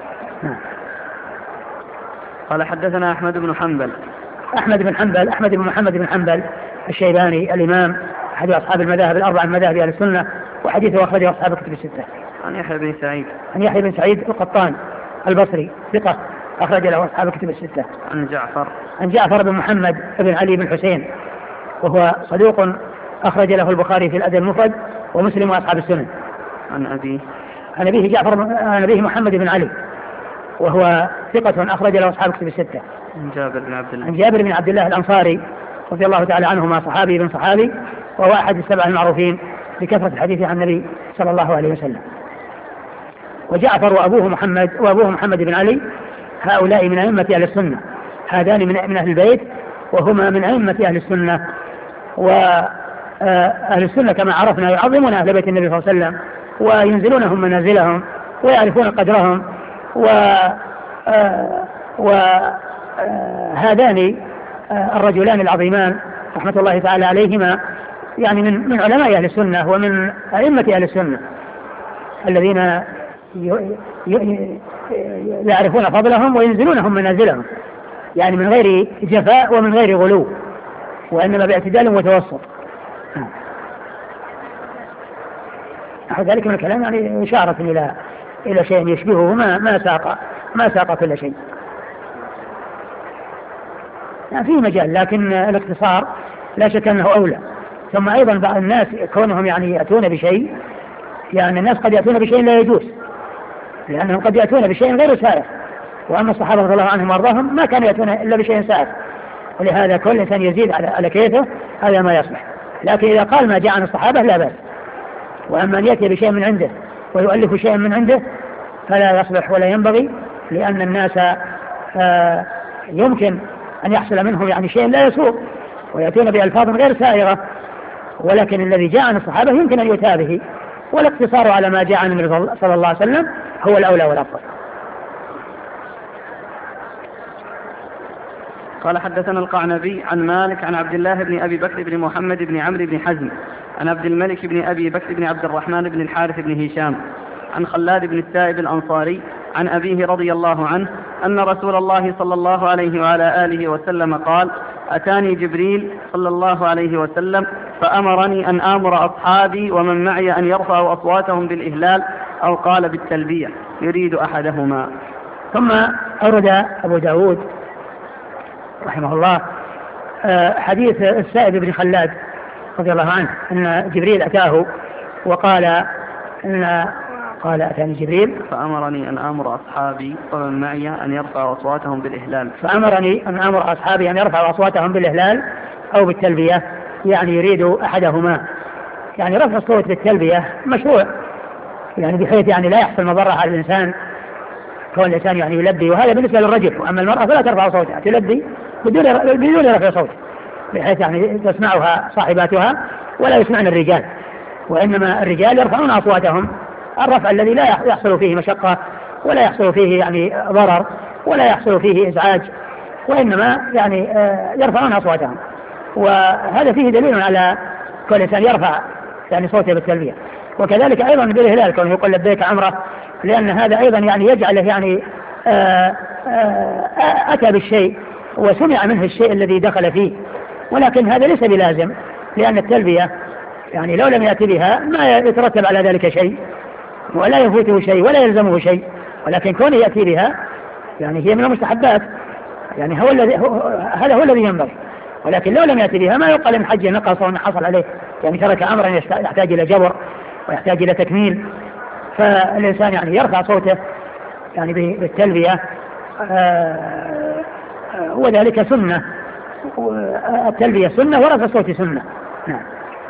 قال حدثنا أحمد بن حنبل. أحمد بن محمد بن حنبل الشيباني الإمام أحد أصحاب المذاهب الأربعة من مذاهب أهل السنة، وحديثه أخرجه أصحاب الكتب الستة. عن يحيى بن سعيد القطان البصري ثقة أخرج له أصحاب الكتب الستة. عن جعفر بن محمد بن علي بن حسين وهو صدوق أخرج له البخاري في الأدب المفرد ومسلم وأصحاب السنن. عن أبيه محمد بن علي وهو ثقة أخرج له أصحاب الكتب الستة. عن جابر بن عبد الله الأنصاري رضي الله تعالى عنهما صحابي بن صحابي، وهو أحد السبع المعروفين بكثرة الحديث عن النبي صلى الله عليه وسلم. وجعفر وأبوه محمد بن علي هؤلاء من أئمة أهل السنة، هذان من أهل البيت وهما من أئمة أهل السنة. وأهل السنة كما عرفنا يعظمون أهل بيت النبي صلى الله عليه وسلم وينزلونهم منازلهم ويعرفون قدرهم. وهذان الرجلان العظيمان رحمة الله تعالى عليهما يعني من علماء أهل السنة ومن أئمة أهل السنة الذين يعرفون فضلهم وينزلونهم منازلهم، يعني من غير جفاء ومن غير غلو، وإنما باعتدال وتوسط. نحو ذلك من الكلام يعني إشارة إلى شيء يشبهه ما ساق كل شيء. يعني في مجال، لكن الاقتصار لا شك أنه أولى. ثم أيضا بعض الناس كونهم يعني يأتون بشيء، يعني الناس قد يأتون بشيء لا يجوز، لأنهم قد يأتون بشيء غير سائغ، وأما الصحابة رضي الله عنهم وارضاهم ما كانوا يأتون إلا بشيء سائغ، ولهذا كل إنسان يزيد على كيفه هذا ما يصلح. لكن إذا قال ما جاء عن الصحابة لا بأس. وأما أن يأتي بشيء من عنده ويؤلف شيء من عنده فلا يصلح ولا ينبغي، لأن الناس يمكن أن يحصل منهم يعني شيء لا يسوق ويأتون بألفاظ غير سائغة، ولكن الذي جاء عن الصحابة يمكن أن يؤتى به، والاقتصار على ما جاء عن النبي صلى الله عليه وسلم هو الأولى والأفضل. قال حدثنا القعنبي عن مالك عن عبد الله بن أبي بكر بن محمد بن عمرو بن حزم عن عبد الملك بن أبي بكر بن عبد الرحمن بن الحارث بن هشام عن خلاد بن السائب الأنصاري عن أبيه رضي الله عنه أن رسول الله صلى الله عليه وعلى آله وسلم قال: أتاني جبريل صلى الله عليه وسلم فأمرني أن آمر أصحابي ومن معي أن يرفعوا أصواتهم بالإهلال أو قال بالتلبية يريد أحدهما. ثم أورد أبو داود رحمه الله حديث السائب بن خلاد رضي الله عنه أن جبريل أتاه وقال قال أتاني جبريل فأمرني أن آمر أصحابي ومن معي أن يرفعوا أصواتهم بالإهلال. فأمرني أن آمر أصحابي أن يرفعوا أصواتهم بالإهلال أو بالتلبية، يعني يريد أحدهما. يعني رفع الصوت بالتلبية مشروع، يعني بحيث يعني لا يحصل مضرة على الإنسان، كون الإنسان يعني يلبي، وهذا بالنسبة للرجل. وأما المرأة فلا ترفع صوتها، تلبي بدون رفع صوت، بحيث يعني تسمعها صاحباتها ولا يسمعن الرجال. وإنما الرجال يرفعون أصواتهم الرفع الذي لا يحصل فيه مشقة ولا يحصل فيه يعني ضرر ولا يحصل فيه إزعاج، وإنما يعني يرفعون أصواتهم. وهذا فيه دليل على كل إنسان يرفع يعني صوته بالتلبية. وكذلك أيضا بالإهلال كونه يقول لبيك عمره، لأن هذا أيضا يعني يجعله يعني أتى بالشيء وسمع منه الشيء الذي دخل فيه، ولكن هذا ليس بلازم، لأن التلبية يعني لو لم يأتي بها ما يترتب على ذلك شيء ولا يفوته شيء ولا يلزمه شيء، ولكن كونه يأتي بها يعني هي من المستحبات، يعني هذا هو الذي ينبغي. ولكن لو لم يأتي بها ما يقال من حج نقص وما حصل عليه، يعني ترك أمرا يحتاج إلى جبر ويحتاج إلى تكميل. فالإنسان يعني يرفع صوته يعني بالتلبية، وذلك سنة، التلبية سنة ورفع الصوت سنة. نعم.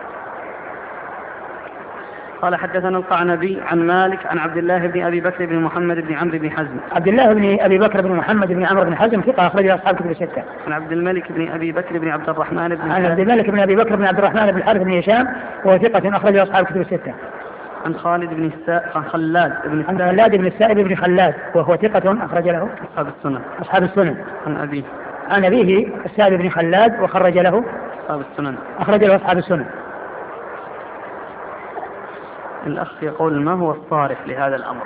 قال حدثنا القعنبي عن مالك عن عبد الله بن أبي بكر بن محمد بن عمرو بن حزم. عبد الله بن أبي بكر بن محمد بن عمرو بن حزم ثقة أخرجه أصحاب كتب الستة. عن عبد الملك بن أبي بكر بن عبد الرحمن بن عن عبد الملك بن أبي بكر بن عبد الرحمن بن الحارث بن هشام وهو ثقة أخرجه أصحاب كتب الستة. عن خالد بن خلاد بن السائب بن خلاد وهو ثقة أخرج له أصحاب السنن. عن أبيه السائب بن خلاد وخرج له أخرج له أصحاب السنن. الأخ يقول: ما هو الصارف لهذا الأمر؟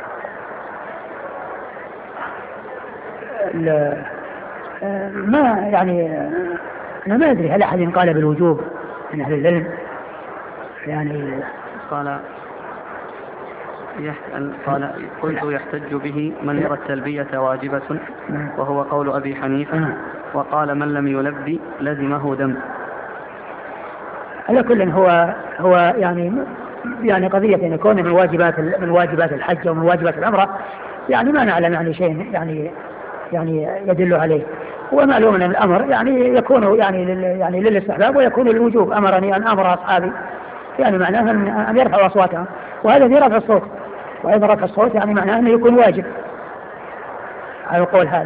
ما يعني أنا ما أدري هل أحد قال بالوجوب من أهل العلم، يعني قال قلت يحتج به من يرى التلبية واجبة وهو قول أبي حنيفة، وقال من لم يلبي لزمه دم. على كل هو يعني قضية أن يكون من واجبات الحج ومن واجبات العمرة، يعني ما نعلم يعني شيء يعني يدل عليه. ومعلوم أن الأمر يعني يكون يعني للاستحباب ويكون للوجوب. أمرني أن أمر أصحابي، يعني معناه أن يرفعوا أصواتهم، وهذا في رفع الصوت، وأيضا رفع الصوت يعني معناه أنه يكون واجب على القول هذا.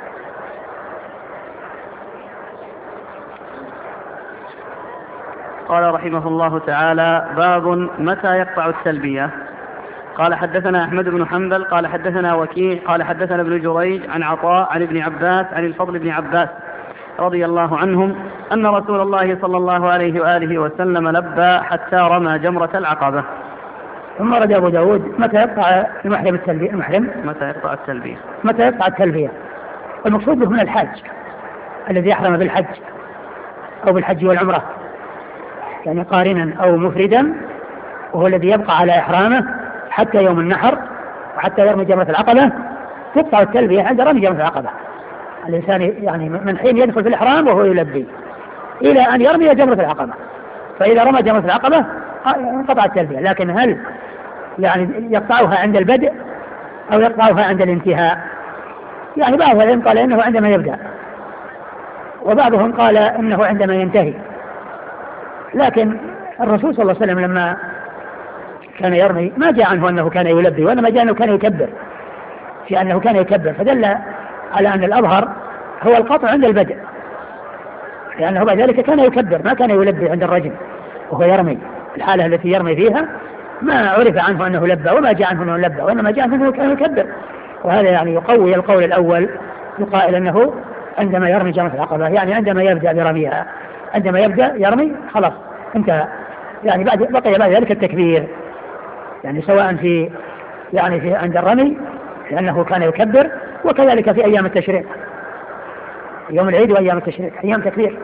قال رحمه الله تعالى: باب متى يقطع التلبية. قال حدثنا أحمد بن حنبل قال حدثنا وكيع قال حدثنا ابن جريج عن عطاء عن ابن عباس عن الفضل بن عباس رضي الله عنهم أن رسول الله صلى الله عليه وآله وسلم لبى حتى رمى جمرة العقبة. ثم ورد أبو داود متى يقطع المحرم التلبية. متى يقطع التلبية. المقصود به من الحاج الذي يحرم بالحج أو بالحج والعمرة، يعني قارنا أو مفردا، وهو الذي يبقى على إحرامه حتى يوم النحر وحتى يرمي جمرة العقبة. تقطع التلبية عند رمي جمرة العقبة. الإنسان يعني من حين يدخل في الإحرام وهو يلبي إلى أن يرمي جمرة العقبة، فإذا رمى جمرة العقبة انقطع التلبية. لكن هل يعني يقطعها عند البدء أو يقطعها عند الانتهاء؟ يعني بعض العلم قال إنه عندما يبدأ، وبعضهم قال إنه عندما ينتهي. لكن الرسول صلى الله عليه وسلم لما كان يرمي ما جاء عنه أنه كان يلبي، وإنما جاء أنه كان يكبر، في أنه كان يكبر، فدل على أن الأظهر هو القطع عند البدء، لأنه بعد ذلك كان يكبر، ما كان يلبي عند الرجل وهو يرمي. الحالة التي يرمي فيها ما عرف عنه أنه لبى، وما جاء عنه أنه لبى، وإنما جاء عنه أنه كان يكبر. وهذا يعني يقوي القول الأول، يقال أنه عندما يرمي جمرة العقبة، يعني عندما يبدأ برميها، عندما يبدأ يرمي خلاص انتهى. يعني بقي بعد ذلك التكبير، يعني سواء في عند الرمي لأنه كان يكبر، وكذلك في أيام التشريق، يوم العيد وأيام التشريق أيام تكبير.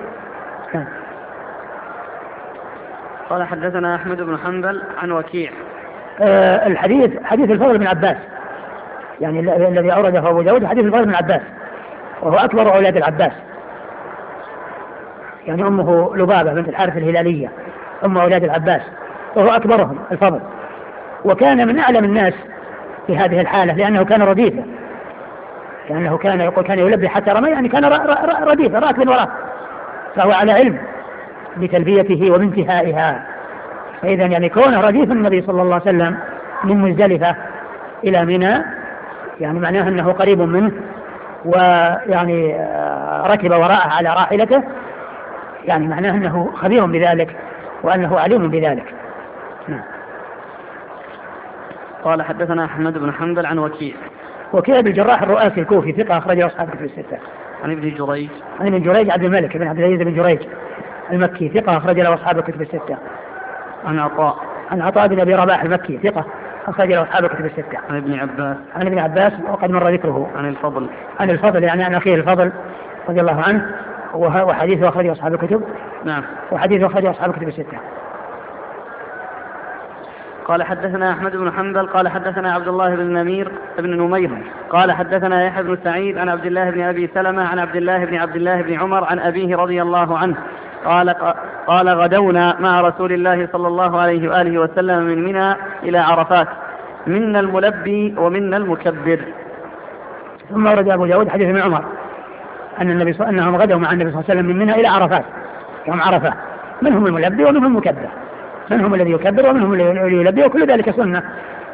قال حدثنا أحمد بن حنبل عن وكيع. الحديث حديث الفضل بن عباس، يعني الذي أورده أبو داود حديث الفضل بن عباس، وهو أكبر أولاد العباس، يعني أمه لبابة بنت الحارث الهلالية أم أولاد العباس، وهو أكبرهم الفضل، وكان من أعلم الناس في هذه الحالة، لأنه كان رديفا، لأنه كان يقول كان يلبي حتى رمي، يعني كان رديفا راكب وراء، فهو على علم بتلبيته وبانتهائها. فإذا يعني كونه رديف النبي صلى الله عليه وسلم من مزدلفة إلى منى، يعني معناه أنه قريب منه، ويعني ركب وراءه على راحلته، يعني معناه أنه خبير بذلك وأنه عليم بذلك. قال حدثنا أحمد بن حنبل عن وكيع بن الجراح الرؤاسي الكوفي ثقة أخرجه أصحاب الكتب الستة. عن ابن جريج عبد الملك بن عبد العزيز بن جريج المكي ثقة أخرج له أصحاب الكتب الستة. عن عطاء بن أبي رباح المكي ثقة أخرج له أصحاب الكتب الستة. عن ابن عباس وقد مر ذكره. عن الفضل يعني عن أخيه الفضل رضي الله عنه، وحديثه أخرجه أصحاب الكتب. نعم. وحديثه أخرجه أصحاب الكتب الستة. قال حدثنا أحمد بن حنبل قال حدثنا عبد الله بن نمير قال حدثنا يحيى بن سعيد عن عبد الله بن أبي سلمة عن عبد الله بن عمر عن أبيه رضي الله عنه قال غدونا مع رسول الله صلى الله عليه وآله وسلم من منى إلى عرفات، منا الملبي ومنا المكبر. ثم ورد أبو داود حديث ابن عمر أنهم غدوا مع النبي صلى الله عليه وسلم من منى إلى عرفات يوم عرفة، منهم الملبي ومنهم المكبر، منهم الذي يكبر ومنهم الذي يلبي، وكل ذلك سنة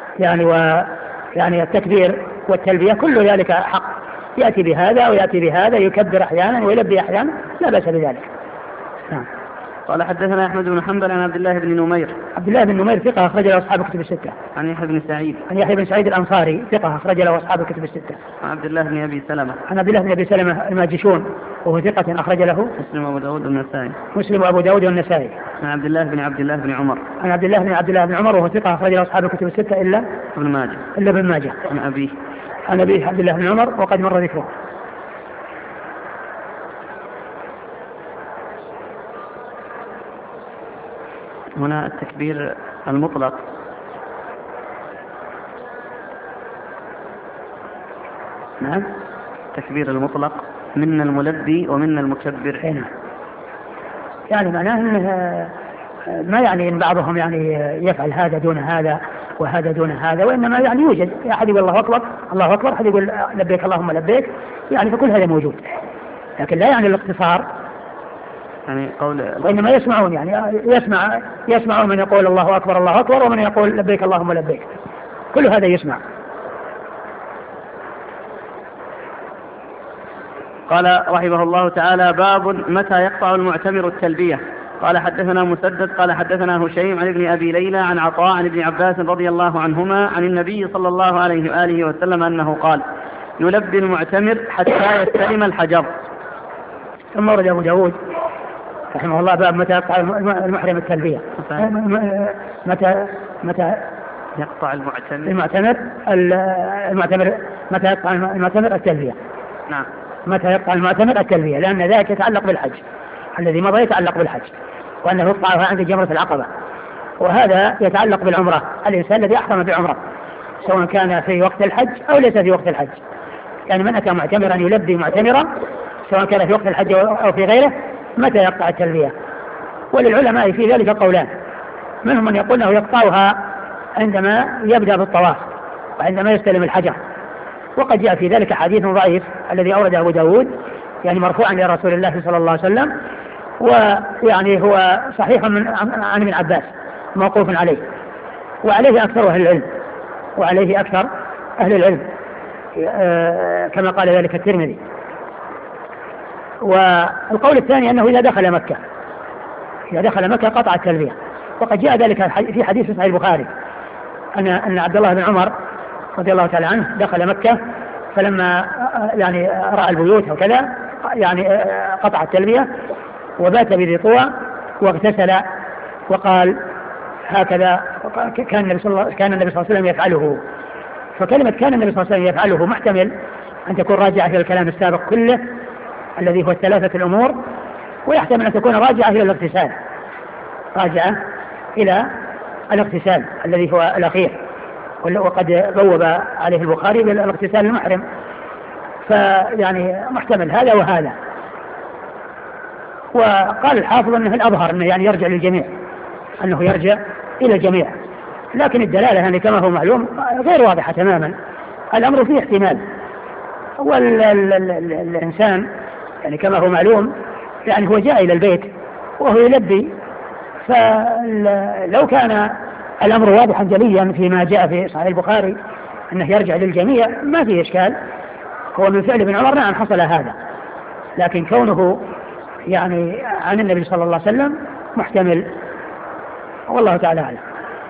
يعني التكبير والتلبية كل ذلك حق، يأتي بهذا ويأتي بهذا، يكبر أحيانا ويلبي أحيانا، لا بأس بذلك. نعم. قال حدثنا أحمد بن حنبل عن عبد الله بن نمير ثقة أخرج له أصحاب الكتب الستة. عن يحيى بن سعيد الأنصاري ثقة أخرج له أصحاب الكتب الستة. عن عبد الله بن أبي سلمة الماجشون وهو ثقة أخرج له مسلم وأبو داود والنسائي. عن عبد الله بن عبد الله بن عمر وهو ثقة أخرج له أصحاب الكتب الستة إلا ابن ماجه. عن أبيه عبد الله بن عمر وقد مر ذكره. هنا التكبير المطلق. نعم. التكبير المطلق منا الملبي ومنا المكبر. هنا يعني معناه أنه ما يعني إن بعضهم يعني يفعل هذا دون هذا وهذا دون هذا، وإنما يعني يوجد أحد يقول الله أكبر الله أكبر، أحد يقول لبيك اللهم لبيك، يعني فكل هذا موجود، لكن لا يعني الاقتصار، يعني قول وإنما يسمعون، يعني يسمعون من يقول الله أكبر الله أكبر ومن يقول لبيك اللهم لبيك، كل هذا يسمع. قال رحمه الله تعالى: باب متى يقطع المعتمر التلبية. قال حدثنا مسدد قال حدثنا هشيم عن ابن أبي ليلى عن عطاء عن ابن عباس رضي الله عنهما عن النبي صلى الله عليه وآله وسلم أنه قال: يلبي المعتمر حتى يستلم الحجر. ثم ورد أبو داود رحمه الله باب متى يقطع المحرم التلبية. يقطع المعتمر. المعتمر متى يقطع المعتمر؟ التلبية. نعم. متى يقطع المعتمر؟ التلبية، لأن ذلك يتعلق بالحج، الذي مضى يتعلق بالحج، وأنه يقطعها عند جمرة العقبة. وهذا يتعلق بالعمرة، الإنسان الذي أحرم بعمرة سواء كان في وقت الحج أو ليس في وقت الحج. يعني من أتى معتمرا يلبي معتمرا سواء كان في وقت الحج أو في غيره، متى يقطع التلبية؟ وللعلماء في ذلك قولان، منهم من يقول أنه يقطعها عندما يبدأ بالطواف وعندما يستلم الحجر، وقد جاء في ذلك حديث ضعيف الذي أورده أبو داود يعني مرفوعا إلى رسول الله صلى الله عليه وسلم، ويعني هو صحيح عن ابن عباس موقوف عليه، وعليه أكثر أهل العلم كما قال ذلك الترمذي. والقول الثاني أنه إذا دخل مكة قطع التلبية، وقد جاء ذلك في حديث صحيح البخاري أن عبد الله بن عمر رضي الله تعالى عنه دخل مكة، فلما يعني رأى البيوت وكذا يعني قطع التلبية وبات بذي طوى واغتسل، وقال هكذا كان النبي صلى الله عليه وسلم يفعله. فكلمة كان النبي صلى الله عليه وسلم يفعله محتمل أن تكون راجعة إلى الكلام السابق كله الذي هو الثلاثة الأمور، ويحتمل أن تكون راجعة إلى الاغتسال الذي هو الأخير، وقد بوب عليه البخاري بالاغتسال المحرم، فيعني محتمل هذا وهذا. وقال الحافظ أنه الأظهر أنه يعني يرجع للجميع، أنه يرجع إلى الجميع، لكن الدلالة يعني كما هو معلوم غير واضحة تماما، الأمر فيه احتمال. والإنسان يعني كما هو معلوم يعني هو جاء إلى البيت وهو يلبي، فلو كان الأمر واضحا جليا فيما جاء في صحيح البخاري أنه يرجع للجميع ما فيه إشكال، هو من فعل ابن عمر نعم حصل هذا، لكن كونه يعني عن النبي صلى الله عليه وسلم محتمل، والله تعالى أعلم.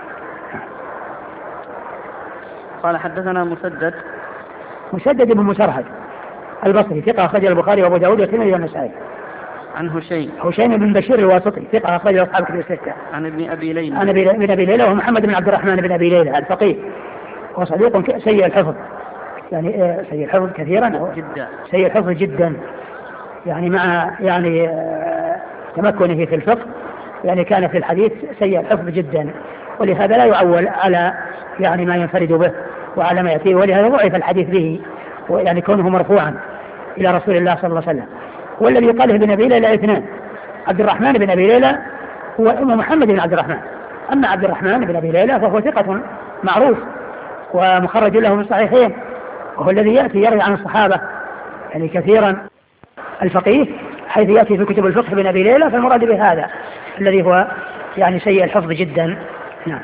قال حدثنا مسدد بن مسرهد البصري ثقة أخرج البخاري وأبو داود والترمذي والنسائي. عن هشيم بن بشير الواسطي ثقة أخرج أصحاب الكتب الستة. عن ابن أبي ليلى. ابن أبي ليلى ومحمد بن عبد الرحمن بن أبي ليلى الفقيه، وصديق سيء الحفظ، يعني سيء الحفظ كثيرا جدا، سيء الحفظ جدا، يعني مع يعني تمكنه في الفقه يعني كان في الحديث سيء الحفظ جدا، ولهذا لا يعول على يعني ما ينفرد به وعلى ما يأتيه، ولهذا ضعف الحديث به، يعني كونه مرفوعا إلى رسول الله صلى الله عليه وسلم. والذي قاله ابن أبي ليلى اثنان، عبد الرحمن بن أبي ليلى ومحمد بن عبد الرحمن. أما عبد الرحمن بن أبي ليلى فهو ثقة معروف ومخرج له من الصحيحين، وهو الذي يأتي يروي عن الصحابة يعني كثيرا، الفقيه حيث يأتي في كتب الفقه بن أبي ليلى، فالمراد بهذا الذي هو يعني سيء الحفظ جدا. نعم.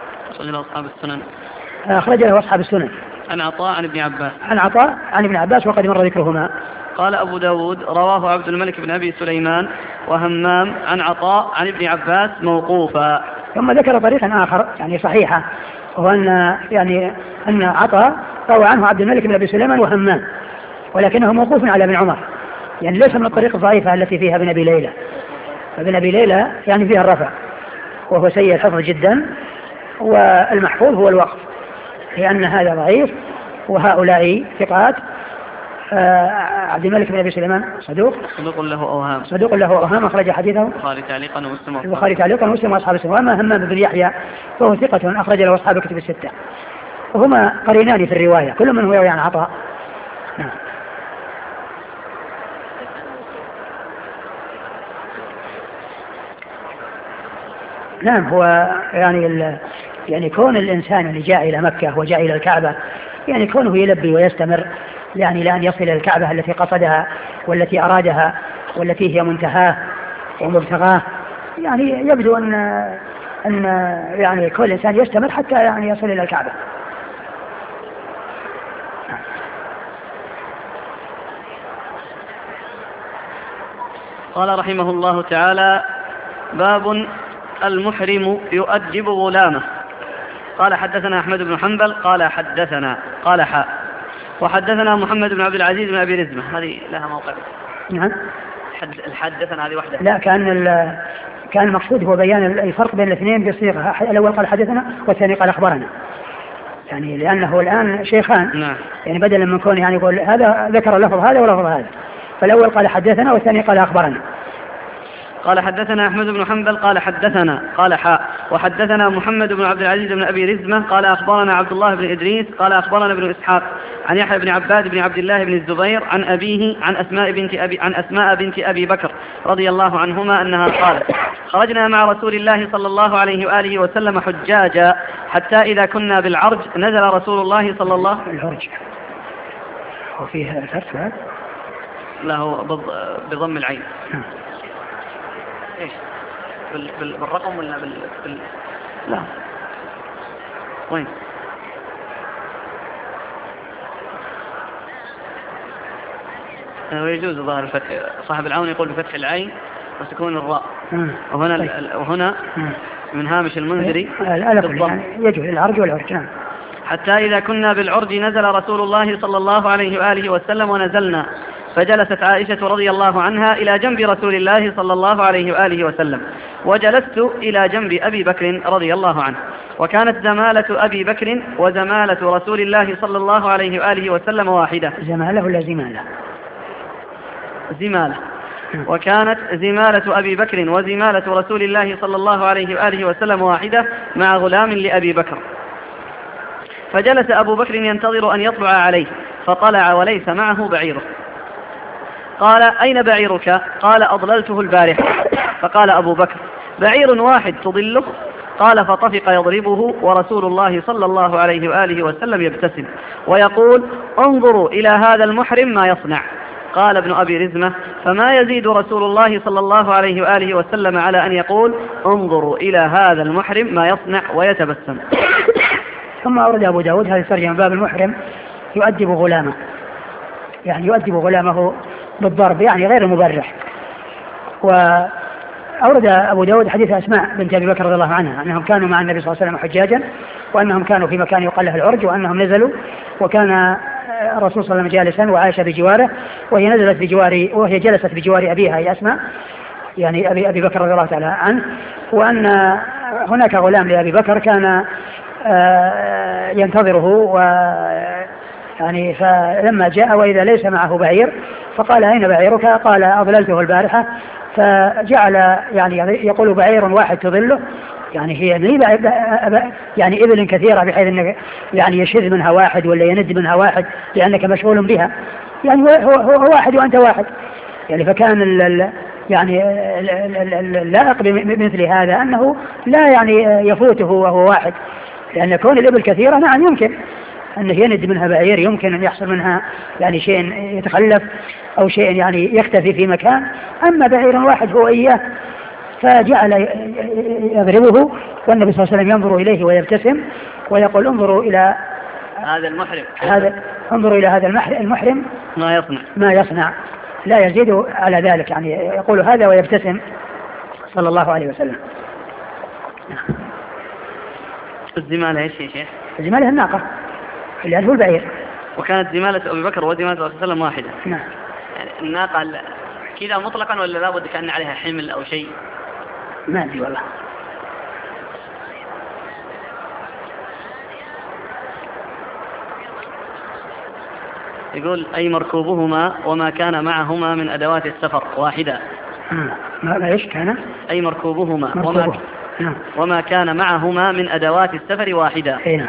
أخرج له أصحاب السنن. عن عطاء عن ابن عباس وقد مر ذكرهما. قال أبو داود رواه عبد الملك بن أبي سليمان وهمام عن عطاء عن ابن عباس موقوفا. ثم ذكر طريقا آخر يعني صحيحة، وأن يعني أن عطاء روى عنه عبد الملك بن أبي سليمان وهمام، ولكنه موقوف على ابن عمر، يعني ليس من الطريق الضعيفة التي فيها ابن أبي ليلى. فابن أبي ليلى يعني فيها الرفع وهو سيء الحفظ جدا، والمحفوظ هو الوقف، لأن هذا ضعيف وهؤلاء ثقات. عبد الملك بن أبي سليمان صدوق له أوهام أخرج حديثه البخاري تعليقا ومسلم وأصحاب السنن. وأما همام بن يحيى فهو ثقة أخرج له أصحاب الكتب الستة، وهما قرينان في الرواية، كل من هو يروي عن عطاء. نعم هو يعني كون الإنسان اللي جاء إلى مكة وجاء إلى الكعبة يعني كونه يلبي ويستمر يعني لأن يصل إلى الكعبة التي قصدها والتي أرادها والتي هي منتهاه ومبتغاه، يعني يبدو أن يعني كل إنسان يستمر حتى يعني يصل إلى الكعبة. قال رحمه الله تعالى: باب المحرم يؤدب غلامه. قال حدثنا أحمد بن حنبل قال وحدثنا محمد بن عبد العزيز بن أبي رزمة. هذه لها موقع. نعم. حدثنا هذه وحدة. لا، كان المقصود هو بيان الفرق بين الاثنين بصيغة، الأول قال حدثنا والثاني قال أخبرنا، يعني لأنه الآن شيخان. نعم. يعني بدلا من كون يعني يقول هذا ذكر لفظ هذا ولفظ هذا، فالأول قال حدثنا والثاني قال أخبرنا. قال حدثنا أحمد بن حنبل قال حدثنا قال حاء وحدثنا محمد بن عبد العزيز بن أبي رزمة قال أخبرنا عبد الله بن إدريس قال أخبرنا ابن إسحاق عن يحيى بن عباد بن عبد الله بن الزبير عن أبيه عن أسماء بنت أبي بكر رضي الله عنهما أنها قالت خرجنا مع رسول الله صلى الله عليه وآله وسلم حجاجا حتى إذا كنا بالعرج نزل رسول الله صلى الله العرج وفيها الفتح له بضم العين. إيش بالرقم ولا لا وين ويجوز ظاهر الفتح. صاحب العون يقول بفتح العين وسكون الراء. وهنا من هامش المنذري يعني يجوز العرج والعرج. نعم. حتى إذا كنا بالعرج نزل رسول الله صلى الله عليه وآله وسلم ونزلنا فجلست عائشة رضي الله عنها إلى جنب رسول الله صلى الله عليه وآله وسلم وجلست إلى جنب أبي بكر رضي الله عنه وكانت زمالة أبي بكر وزمالة رسول الله صلى الله عليه وآله وسلم واحدة. زمالة ولا زمالة؟ زمالة. وكانت زمالة أبي بكر وزمالة رسول الله صلى الله عليه وآله وسلم واحدة مع غلام لأبي بكر. فجلس أبو بكر ينتظر أن يطلع عليه فطلع وليس معه بعيره. قال أين بعيرك؟ قال أضللته البارحة. فقال أبو بكر بعير واحد تضله؟ قال فطفق يضربه ورسول الله صلى الله عليه وآله وسلم يبتسم ويقول انظروا إلى هذا المحرم ما يصنع. قال ابن أبي رزمة فما يزيد رسول الله صلى الله عليه وآله وسلم على أن يقول انظروا إلى هذا المحرم ما يصنع ويتبسم. ثم أورد أبو داود هذه الترجمة باب المحرم يؤدب غلامه، يعني يؤدب غلامه بالضرب يعني غير مبرح. وأورد أبو داود حديث أسماء بنت أبي بكر رضي الله عنها أنهم كانوا مع النبي صلى الله عليه وسلم حجاجا وأنهم كانوا في مكان يقال له العرج وأنهم نزلوا وكان الرسول صلى الله عليه وسلم جالسا وعائشة بجواره وهي جلست بجوار أبيها هي أسماء يعني أبي بكر رضي الله تعالى عنه، وأن هناك غلام لأبي بكر كان ينتظره يعني فلما جاء وإذا ليس معه بعير فقال أين بعيرك؟ قال أضللته البارحة. فجعل يعني يقول بعير واحد تضله، يعني هي يعني إبل كثيرة بحيث أنك يعني يشذ منها واحد ولا يند منها واحد لأنك مشغول بها، يعني هو واحد وأنت واحد يعني. فكان يعني اللائق بمثل هذا أنه لا يعني يفوته وهو واحد، لأن كون الإبل كثيرة نعم يمكن أنه يند منها بعير، يمكن أن يحصل منها يعني شيء يتخلف أو شيء يعني يختفي في مكان، أما بعير واحد هو إياه. فجعل يضربه والنبي صلى الله عليه وسلم ينظر إليه ويبتسم ويقول انظروا إلى هذا المحرم انظروا إلى هذا المحرم ما يصنع لا يزيد على ذلك، يعني يقول هذا ويبتسم صلى الله عليه وسلم. الزمالة ايش يا شيخ؟ الزمالة الناقة اللي هو البعير. وكانت زمالة أبي بكر وزمالة الرسول صلى الله عليه وسلم واحدة. نعم. يعني الناقة كذا مطلقا ولا لابد كأن عليها حمل أو شيء؟ ما أدري والله. يقول أي مركوبهما وما كان معهما من أدوات السفر واحدة. ما إيش كان؟ أي مركوبهما وما كان معهما من أدوات السفر واحدة. نعم.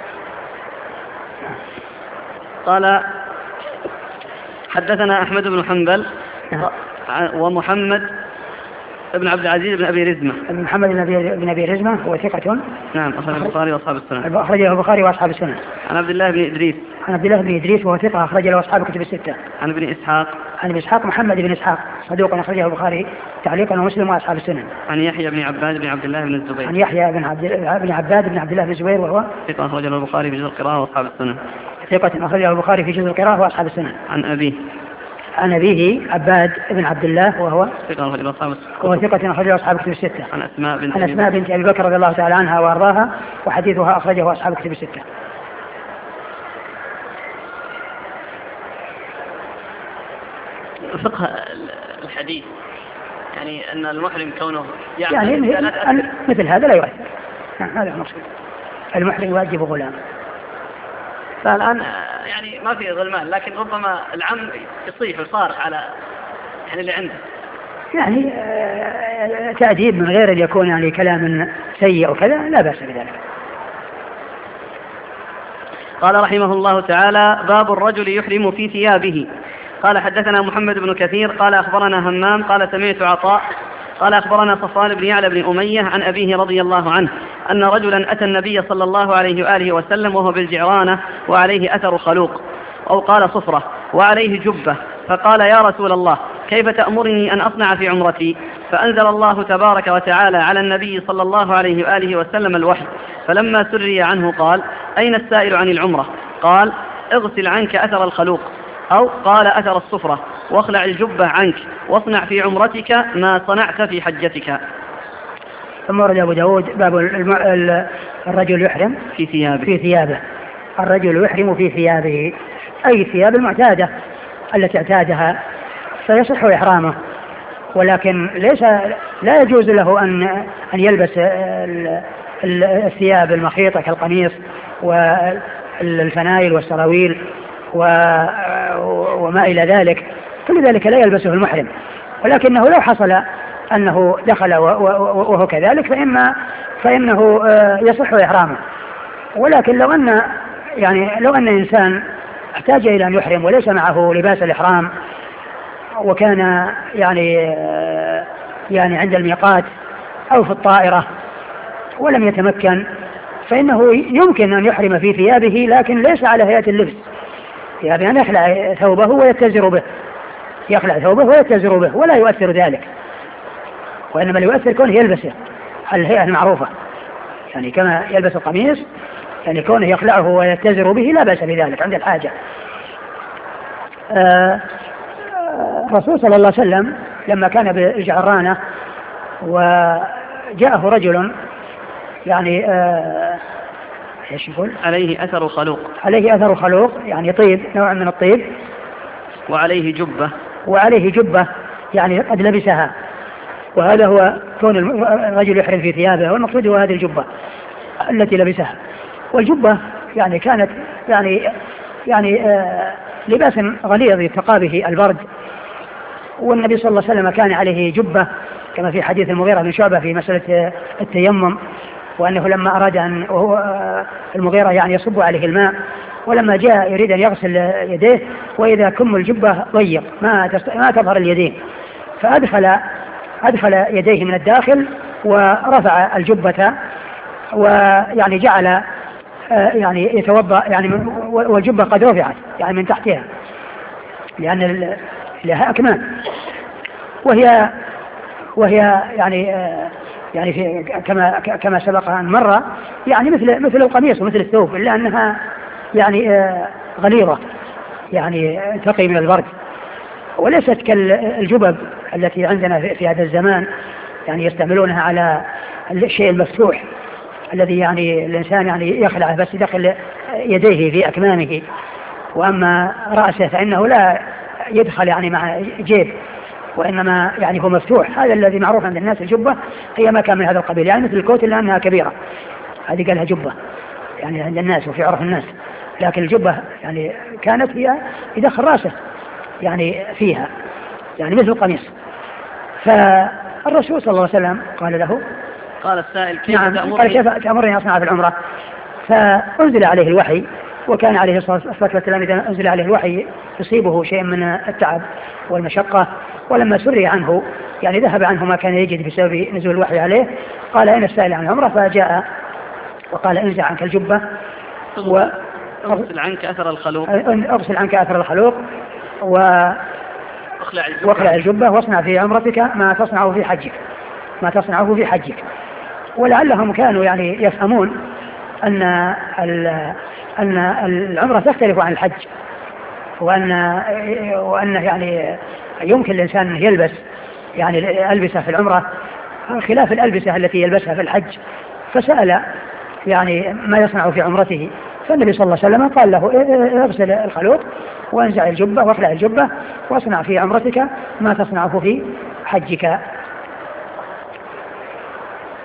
قال حدثنا أحمد بن حنبل ومحمد ابن عبد العزيز بن أبي رزمة. محمد بن أبي رزمة هو ثقة. نعم أخرجه البخاري وأصحاب السنن. أخرجه البخاري وأصحاب السنن. عن عبد الله بن إدريس. عن عبد الله بن إدريس وهو ثقة أخرج له أصحاب الكتب الستة. عن ابن إسحاق. عن ابن إسحاق محمد بن إسحاق صدوق أخرجه البخاري تعليقا ومسلم وأصحاب السنن. عن يحيى بن عباد بن عبد الله بن الزبير. عن يحيى بن عباد بن عبد الله بن الزبير وهو ثقة أخرجه البخاري في جزء القراءة وأصحاب السنن. ثقة أخرجه البخاري في جزء القراءة وأصحاب السنن. عن أبيه عباد بن عبد الله وهو ثقة أخرجه أصحاب الكتب الستة. عن أسماء بنت أبي بكر رضي الله تعالى عنها وأرضاها وحديثها أخرجه أصحاب الكتب الستة. فقه الحديث يعني أن المحرم كونه يعني مثل هذا لا يؤثر. هذا المقصود. المحرم واجب غلام فالآن يعني ما في غلمان، لكن ربما العم يصيح ويصارخ على يعني اللي عنده، يعني تأديب من غير أن يكون يعني كلام سيء وكذا لا بأس بذلك. قال رحمه الله تعالى: باب الرجل يحرم في ثيابه. قال حدثنا محمد بن كثير قال أخبرنا همام قال سمعت عطاء قال أخبرنا صفوان بن يعلى بن أمية عن أبيه رضي الله عنه أن رجلا أتى النبي صلى الله عليه وآله وسلم وهو بالجعرانة وعليه أثر خلوق أو قال صفرة وعليه جبة، فقال: يا رسول الله، كيف تأمرني أن أصنع في عمرتي؟ فأنزل الله تبارك وتعالى على النبي صلى الله عليه وآله وسلم الوحي، فلما سري عنه قال: أين السائل عن العمرة؟ قال: اغسل عنك أثر الخلوق، أو قال أثر الصفرة، واخلع الجبة عنك، واصنع في عمرتك ما صنعت في حجتك. ثم ورد أبو داود باب الرجل يحرم في ثيابه. الرجل يحرم في ثيابه أي ثياب المعتادة التي اعتادها فيصح إحرامه، ولكن لا يجوز له أن يلبس الثياب المخيطة كالقميص والفنايل والسراويل وما إلى ذلك، كل ذلك لا يلبسه المحرم. ولكنه لو حصل أنه دخل وهو كذلك فإنه يصح إحرامه. ولكن لو أن إنسان احتاج إلى أن يحرم وليس معه لباس الإحرام وكان يعني عند الميقات أو في الطائرة ولم يتمكن، فإنه يمكن أن يحرم في ثيابه، لكن ليس على هيئة اللبس، يعني أن يخلع ثوبه ويتزر به ولا يؤثر ذلك، وإنما اللي يؤثر كونه يلبسه على الهيئة المعروفة، يعني كما يلبس القميص، يعني كونه يخلعه ويتزر به لا بأس بذلك عند الحاجة. الرسول صلى الله عليه وسلم لما كان بالجعرانة وجاءه رجل يعني ايش يقول؟ عليه أثر خلوق، يعني طيب، نوع من الطيب، وعليه جبة يعني قد لبسها، وهذا هو كون الرجل يحرم في ثيابه، والمقصود هو هذه الجبة التي لبسها. والجبة يعني كانت يعني لباس غليظ يتقى به البرد، والنبي صلى الله عليه وسلم كان عليه جبة كما في حديث المغيرة بن شعبة في مسألة التيمم، وأنه لما أراد أن المغيرة يعني يصب عليه الماء، ولما جاء يريد أن يغسل يديه وإذا كم الجبة ضيق ما تظهر اليدين، فأدخل يديه من الداخل ورفع الجبة ويعني جعل يعني يتوضأ يعني، والجبة قد رفعت يعني من تحتها لأن لها أكمام، وهي يعني في كما سبق أن مر يعني مثل القميص ومثل الثوب، إلا أنها يعني غليظة يعني تقي من البرد، وليست كالجبب التي عندنا في هذا الزمان يعني يستعملونها على الشيء المفتوح الذي يعني الإنسان يعني يخلعه بس يدخل يديه في أكمامه، وأما رأسه فإنه لا يدخل يعني مع جيب، وإنما يعني هو مفتوح. هذا الذي معروف عند الناس الجبة هي ما كان من هذا القبيل، يعني مثل الكوت إلا أنها كبيرة، هذه قالها جبة يعني عند الناس وفي عرف الناس، لكن الجبة يعني كانت هي يدخل رأسه يعني فيها يعني مثل القميص. فالرسول صلى الله عليه وسلم قال له، قال السائل: كيف تأمرني أصنع في العمرة؟ فأنزل عليه الوحي، وكان عليه الصلاة والسلام إذا أنزل عليه الوحي يصيبه شيء من التعب والمشقة، ولما سري عنه يعني ذهب عنه ما كان يجد بسبب نزول الوحي عليه، قال: أين السائل عن العمرة؟ فجاء وقال: انزع عنك الجبة أغسل عنك أثر الخلوق واخلع الجبة واصنع في عمرتك ما تصنعه في حجك. ولعلهم كانوا يعني يفهمون أن العمرة تختلف عن الحج، وأن يعني يمكن الإنسان يلبس يعني ألبسة في العمرة خلاف الألبسة التي يلبسها في الحج، فسأل يعني ما يصنع في عمرته، فالنبي صلى الله عليه وسلم قال له: اغسل الخلوق وانزع الجبة واخلع الجبة واصنع في عمرتك ما تصنعه في حجك.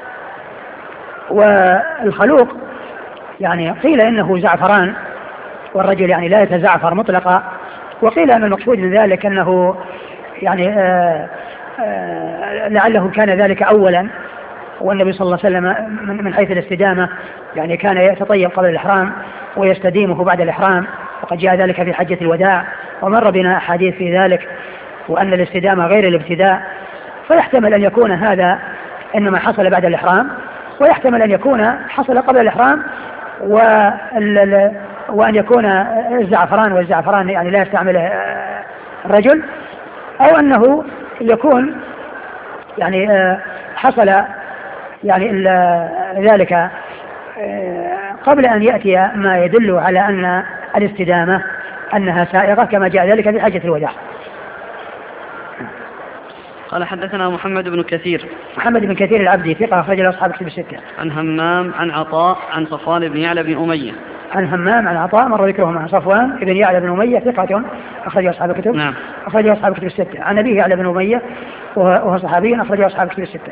والخلوق يعني قيل إنه زعفران والرجل يعني لا يتزعفر مطلقا. وقيل أن المقصود من ذلك أنه يعني لعله كان ذلك أولا، والنبي صلى الله عليه وسلم من حيث الاستدامة يعني كان يتطيب قبل الإحرام ويستديمه بعد الإحرام، وقد جاء ذلك في حجة الوداع ومر بنا أحاديث في ذلك، وأن الاستدامة غير الابتداء. فيحتمل أن يكون هذا إنما حصل بعد الإحرام، ويحتمل أن يكون حصل قبل الإحرام، وأن يكون الزعفران، والزعفران يعني لا يستعمله الرجل، أو أنه يكون يعني حصل يعني ذلك قبل أن يأتي ما يدل على أن الاستدامة أنها سائغة، كما جاء ذلك في حجة الوداع. قال حدثنا محمد بن كثير. محمد بن كثير العبدي ثقة أخرج له أصحاب الكتب الستة. عن همام عن عطاء عن صفوان بن يعلى بن أمية. عن همام عن عطاء مر ذكرهم. عن صفوان بن يعلى بن أمية ثقة أخرج أصحاب الكتب. نعم. أخرج أصحاب الكتب الستة. عن أبيه يعلى بن أمية وهو صحابي أخرج أصحاب الكتب الستة.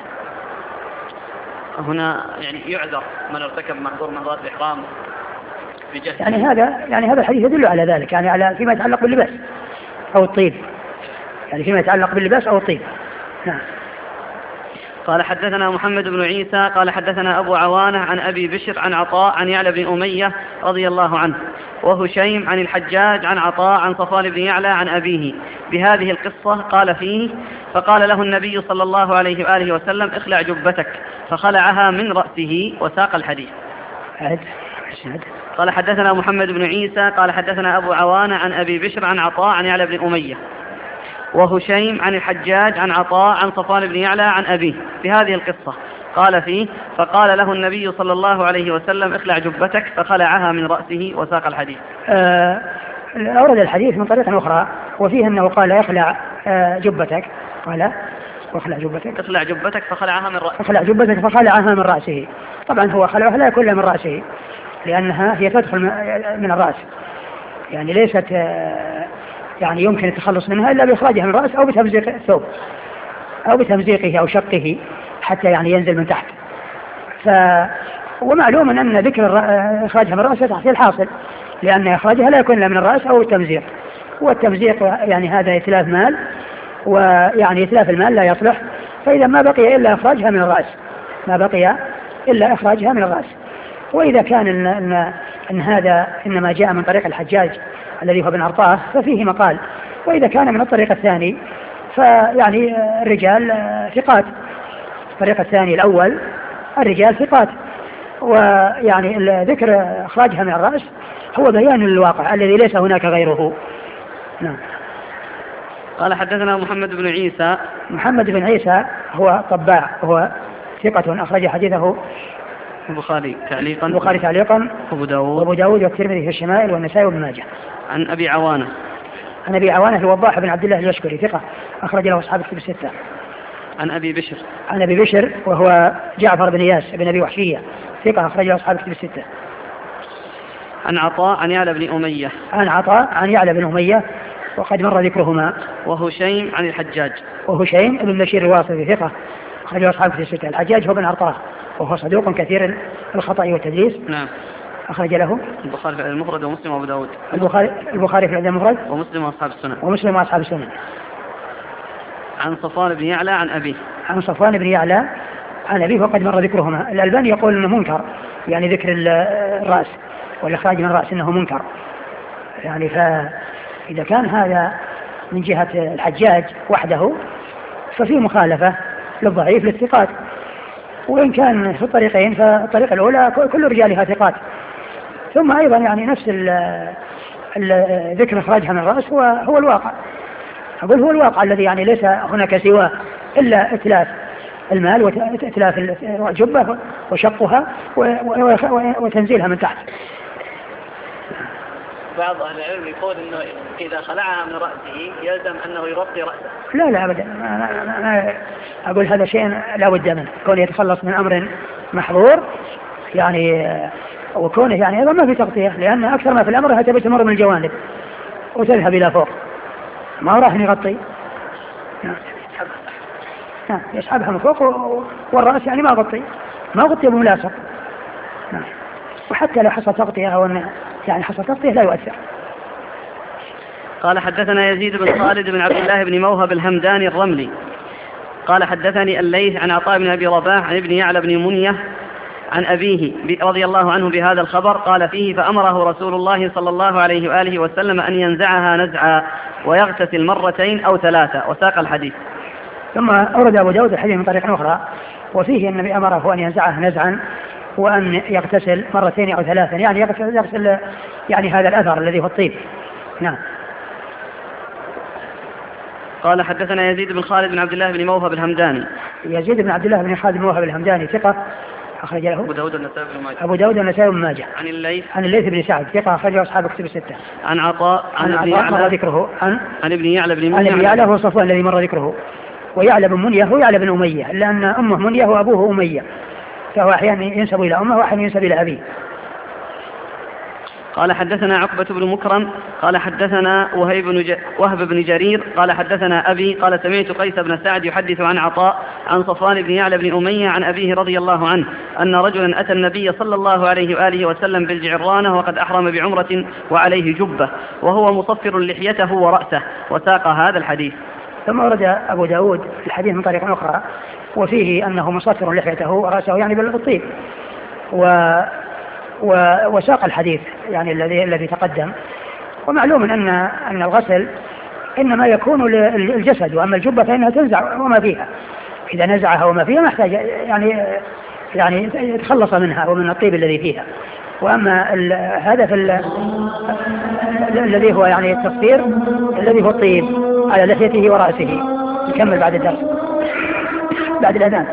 هنا يعني يعذر من ارتكب محظور محظورات الإحرام بجهل. يعني هذا الحديث يدل على ذلك، يعني على فيما يتعلق باللباس أو الطيب، يعني فيما يتعلق باللباس أو الطيب. نعم. قال حدثنا محمد بن عيسى قال حدثنا أبو عوانة عن أبي بشر عن عطاء عن يعلى بن أمية رضي الله عنه، وهشيم عن الحجاج عن عطاء عن صفوان بن يعلى عن أبيه بهذه القصة. قال فيه: فقال له النبي صلى الله عليه وآله وسلم: اخلع جبتك، فخلعها من رأسه، وساق الحديث. قال حدثنا محمد بن عيسى قال حدثنا أبو عوانة عن أبي بشر عن عطاء عن يعلى بن أمية، وهشيم عن الحجاج عن عطاء عن صفوان بن يعلى عن أبيه بهذه القصة. قال فيه: فقال له النبي صلى الله عليه وسلم: اخلع جبتك، فخلعها من رأسه، وساق الحديث. أورد الحديث من طريق أخرى وفيه أنه قال: اخلع جبتك، قال: واخلع جبتك، اخلع جبتك فخلعها من رأسه، اخلع جبتك فخلعها من رأسه. طبعا هو خلعها لا يكون من رأسه، لأنها هي تدخل من الرأس، يعني ليست يعني يمكن التخلص منها إلا بإخراجها من الرأس أو بتمزيق الثوب أو بتمزيقه أو شقه حتى يعني ينزل من تحت. ومعلوم أن ذكر إخراجها من الرأس تحصيل الحاصل، لأن إخراجها لا يكون إلا من الرأس أو التمزيق، والتمزيق يعني هذا إتلاف مال، ويعني إتلاف المال لا يصلح، فإذا ما بقي إلا إخراجها من الرأس، ما بقي إلا إخراجها من الرأس. وإذا كان إن هذا إنما جاء من طريق الحجاج الذي هو بن عرطاه ففيه مقال، وإذا كان من الطريق الثاني فيعني الرجال ثقات. الطريق الثاني الأول الرجال ثقات، ويعني ذكر إخراجها من الرأس هو بيان للواقع الذي ليس هناك غيره. نعم. قال حدثنا محمد بن عيسى. محمد بن عيسى هو طباع، هو ثقة أخرج حديثه البخاري تعليقا، البخاري تعليقا، وابو داود والترمذي في الشمائل والنسائي وابن ماجه. عن أبي عوانة. عن أبي عوانة الوضاح بن عبد الله اليشكري ثقة أخرج له أصحاب الكتب الستة. عن أبي بشر. عن أبي بشر وهو جعفر بن إياس بن أبي وحشية ثقة أخرج له أصحاب الكتب الستة. عن عطاء عن يعلى بن أمية. عن عطاء عن يعلى بن أمية وقد مر ذكرهما. وهشيم عن الحجاج. وهشيم بن بشير الواسطي ثقة أخرج له أصحاب الكتب الستة. الحجاج هو بن عرطاه وهو صدوق كثير الخطأ والتدليس. نعم. أخرج له البخاري في المفرد ومسلم وأبو داود. البخاري في المفرد ومسلم وأصحاب السنن. ومسلم وأصحاب السنن. عن صفوان بن يعلى عن أبيه. عن صفوان بن يعلى عن أبيه وقد مر ذكرهما. الألباني يقول أنه منكر، يعني ذكر الرأس والإخراج من الرأس أنه منكر، يعني فإذا كان هذا من جهة الحجاج وحده ففي مخالفة للضعيف للثقات، وإن كان في الطريقين فالطريقة الأولى كل رجالها ثقات. ثم أيضا يعني نفس ذكر إخراجها من الرأس هو الواقع، أقول هو الواقع الذي يعني ليس هناك سواه إلا إتلاف المال وإتلاف الجبة وشقها وتنزيلها من تحت. بعض أهل العلم يقول إنه إذا خلعها من رأسه يلزم أنه يغطي رأسه. لا أبدا، أنا أقول هذا شيء لا بد منه، كون يتخلص من أمر محظور يعني، وكونه يعني أيضا ما في تغطية، لأن أكثر ما في الأمر هتبي تمر من الجوانب وتذهب إلى فوق، ما راح يغطي، يسحبها من فوق، والرأس يعني ما غطي بملاصق. وحتى لو حصل تغطية أو أن يعني حصى تغطية لا يؤثر. قال حدثنا يزيد بن خالد بن عبد الله بن موهب الهمداني الرملي قال حدثني الليث عن عطاء بن أبي رباح عن ابن يعلى بن منية عن أبيه رضي الله عنه بهذا الخبر قال فيه: فأمره رسول الله صلى الله عليه وآله وسلم أن ينزعها نزعا ويغتسل مرتين أو ثلاثة، وساق الحديث. ثم أورد أبو داود الحديث من طريق أخرى وفيه النبي أمره أن ينزعها نزعا وأن يغتسل مرتين أو ثلاثا، يعني يغسل يعني هذا الأثر الذي هو الطيب. نعم. قال حدثنا يزيد بن خالد بن عبد الله بن موهب الهمداني. يزيد بن عبد الله بن خالد بن موهب الهمداني ثقة أخرج له أبو داود والنسائي بن ماجه. أبو داود والنسائي بن ماجه. عن الليث بن سعد ثقة أخرج أصحاب كتب الستة. عن عطاء عن ابن يعلى ذكره عن ابن يعلى بن منية. عن ابن يعلى هو صفوان الذي مر ذكره، ويعلى بن منية هو يعلى بن أمية، لأن أمه منية وأبوه أمية، فهو أحيانا ينسب إلى أمه وأحيانا ينسب إلى أبيه. قال حدثنا عقبة بن مكرم قال حدثنا وهب بن جرير قال حدثنا أبي قال سمعت قيس بن سعد يحدث عن عطاء عن صفوان بن يعلى بن أمية عن أبيه رضي الله عنه أن رجلا أتى النبي صلى الله عليه وآله وسلم بالجعرانة وقد أحرم بعمرة وعليه جبة وهو مصفر لحيته ورأسه، وساق هذا الحديث. ثم ورد أبو داود الحديث من طريق أخرى وفيه أنه مصفر لحيته ورأسه يعني بالطيب، وساق الحديث يعني الذي تقدم. ومعلوم أن الغسل إنما يكون للجسد، وأما الجبة فإنها تنزع وما فيها، إذا نزعها وما فيها محتاج يعني يتخلص منها ومن الطيب الذي فيها. وأما هذا الذي هو يعني التصفير الذي هو الطيب على لحيته ورأسه. نكمل بعد الدرس بعد الأذان.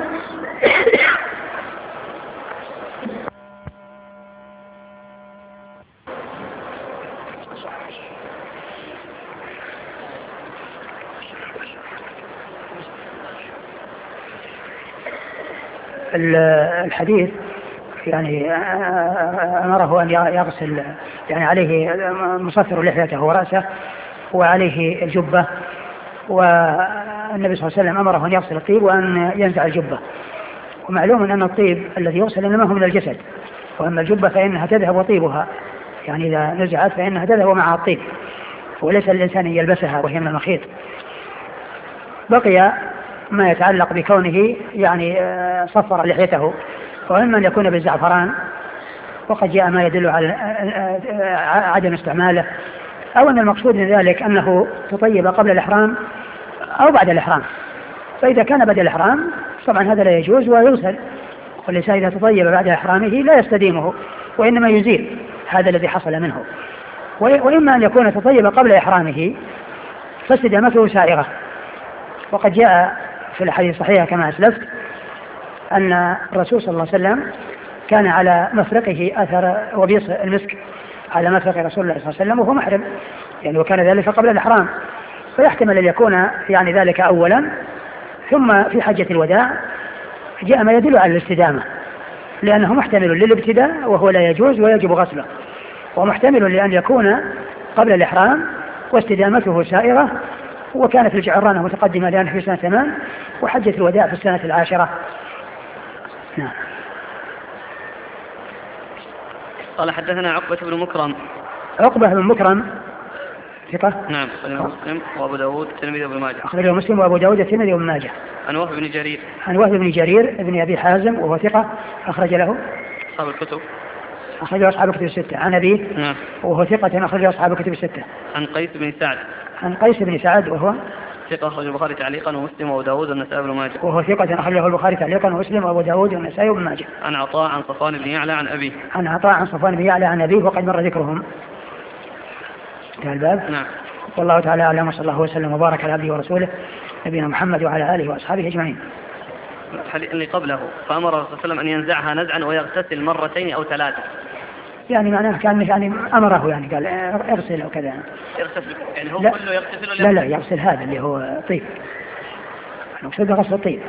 الحديث يعني أمره أن يغسل، يعني عليه مصفر لحيته ورأسه وعليه الجبة، والنبي صلى الله عليه وسلم أمره أن يغسل الطيب وأن ينزع الجبة. ومعلوم أن الطيب الذي يغسل إنما هو من الجسد، وأما الجبة فإنها تذهب وطيبها، يعني إذا نزعت فإنها تذهب مع الطيب، وليس للإنسان أن يلبسها وهي من المخيط. بقي ما يتعلق بكونه يعني صفر لحيته، وإما أن يكون بالزعفران، وقد جاء ما يدل على عدم استعماله، أو أن المقصود من ذلك أنه تطيب قبل الإحرام أو بعد الإحرام. فإذا كان بعد الإحرام طبعا هذا لا يجوز ويغسل، والإنسان إذا تطيب بعد إحرامه لا يستديمه وإنما يزيل هذا الذي حصل منه. وإما أن يكون تطيب قبل إحرامه فاستدامته سائغة، وقد جاء في الحديث الصحيح كما أسلفت أن الرسول صلى الله عليه وسلم كان على مفرقه أثر وبيص المسك على مفرق رسول الله صلى الله عليه وسلم وهو محرم، يعني وكان ذلك قبل الإحرام، فيحتمل أن يكون يعني ذلك أولا، ثم في حجة الوداع جاء ما يدل على الاستدامة، لأنه محتمل للابتداء وهو لا يجوز ويجب غسله، ومحتمل لأن يكون قبل الإحرام واستدامته سائرة، وكانت الجعرانة متقدمة لأنه في سنة 8 وحجة الوداع في السنة 10. نعم. قال حدثنا عقبة بن مكرم. عقبة بن مكرم ثقة. نعم. مسلم وأبو داود الترمذي وابن ماجه. أخرجه مسلم وأبو داود الترمذي وابن ماجه. عن وهب بن جرير. عن وهب بن جرير ابن أبي حازم وهو ثقة أخرج له أصحاب الكتب. أخرجه أصحاب كتب الستة. عن أبيه. نعم. وهو ثقة أخرجه أصحاب كتب الستة. عن قيس بن سعد. عن قيس بن سعد وهو ثقة أخرج البخاري تعليقا ومسلم وأبو داود والنسائي وابن ماجه. وهو ثقة أخرجه البخاري تعليقا ومسلم وأبو داود والنسائي وابن ماجه. عن عطاء عن صفوان بن يعلى عن أبيه. عن عطاء عن صفوان بن يعلى عن أبيه وقد مر ذكرهم. انتهى الباب. نعم. والله تعالى أعلم، وصلى الله وسلم وبارك على عبده ورسوله نبينا محمد وعلى آله وأصحابه أجمعين. اللي قبله فأمر الرسول صلى الله عليه وسلم أن ينزعها نزعا ويغتسل مرتين أو ثلاثة، يعني معناه كان يعني أمره، يعني قال اغسل أو كذا. يغتسل يعني هو كله يغتسل ولا لا يغسل هذا اللي هو طيب، نقصد غسل الطيب.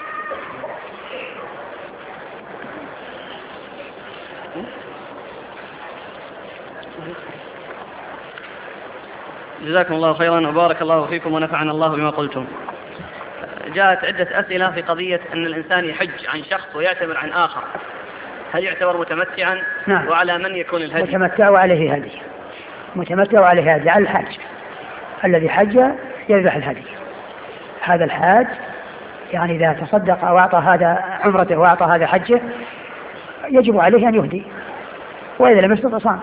جزاكم الله خيرا وبارك الله فيكم ونفعنا الله بما قلتم. جاءت عدة أسئلة في قضية أن الإنسان يحج عن شخص ويعتمر عن آخر، هل يعتبر متمتعا؟ نعم. وعلى من يكون الهدي؟ متمتع وعليه هدي، متمتع وعليه هدي على الحاج الذي حج يذبح الهدي. هذا الحاج يعني إذا تصدق أو أعطى هذا عمرته وأعطى هذا حجه يجب عليه أن يهدي، وإذا لم يستطع صام.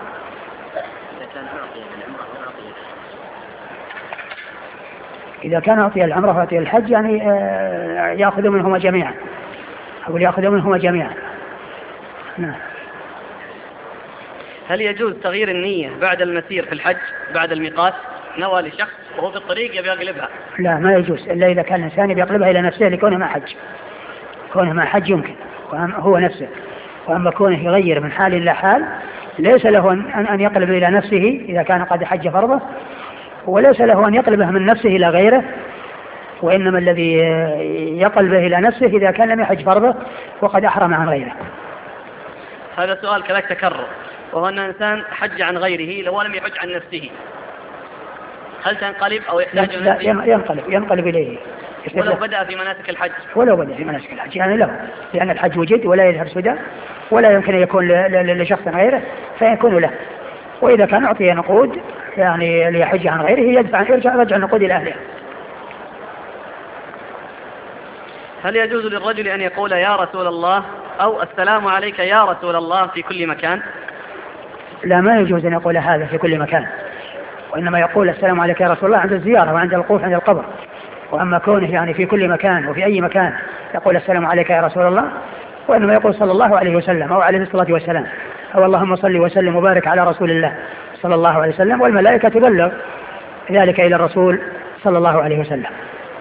إذا كان أعطي العمرة وأعطي الحج يعني يأخذ منهما جميعا، أو يأخذ منهما جميعا. نعم. هل يجوز تغيير النية بعد المسير في الحج بعد الميقات؟ نوى لشخص وهو في الطريق يبي يقلبها. لا، ما يجوز إلا إذا كان الإنسان يقلبها إلى نفسه لكونه مع حج. كونه مع حج يمكن هو نفسه، وأما كونه يغير من حال إلى حال ليس له أن يقلب إلى نفسه إذا كان قد حج فرضه، وليس له أن يقلبه من نفسه إلى غيره، وإنما الذي يقلبه إلى نفسه إذا كان لم يحج فرضه وقد أحرم عن غيره. هذا سؤال كذلك تكرر، وهو أن الإنسان حج عن غيره لو لم يحج عن نفسه، هل تنقلب أو يحتاج؟ لا، ينقلب إليه ولو بدأ في مناسك الحج. ولو بدأ في مناسك الحج يعني له، لأن الحج وجد ولا يذهب سدى ولا يمكن أن يكون لشخص غيره فيكون له. وإذا كان أعطي نقود يعني ليحج عن غيره يرجع النقود إلى أهلها. هل يجوز للرجل أن يقول يا رسول الله أو السلام عليك يا رسول الله في كل مكان؟ لا، ما يجوز أن يقول هذا في كل مكان، وإنما يقول السلام عليك يا رسول الله عند الزيارة وعند الوقوف عند القبر. وأما كونه يعني في كل مكان وفي أي مكان يقول السلام عليك يا رسول الله، وإنما يقول صلى الله عليه وسلم أو عليه الصلاة والسلام، أو اللهم صل وسلم وبارك على رسول الله صلى الله عليه وسلم، والملائكة تبلغ ذلك إلى الرسول صلى الله عليه وسلم.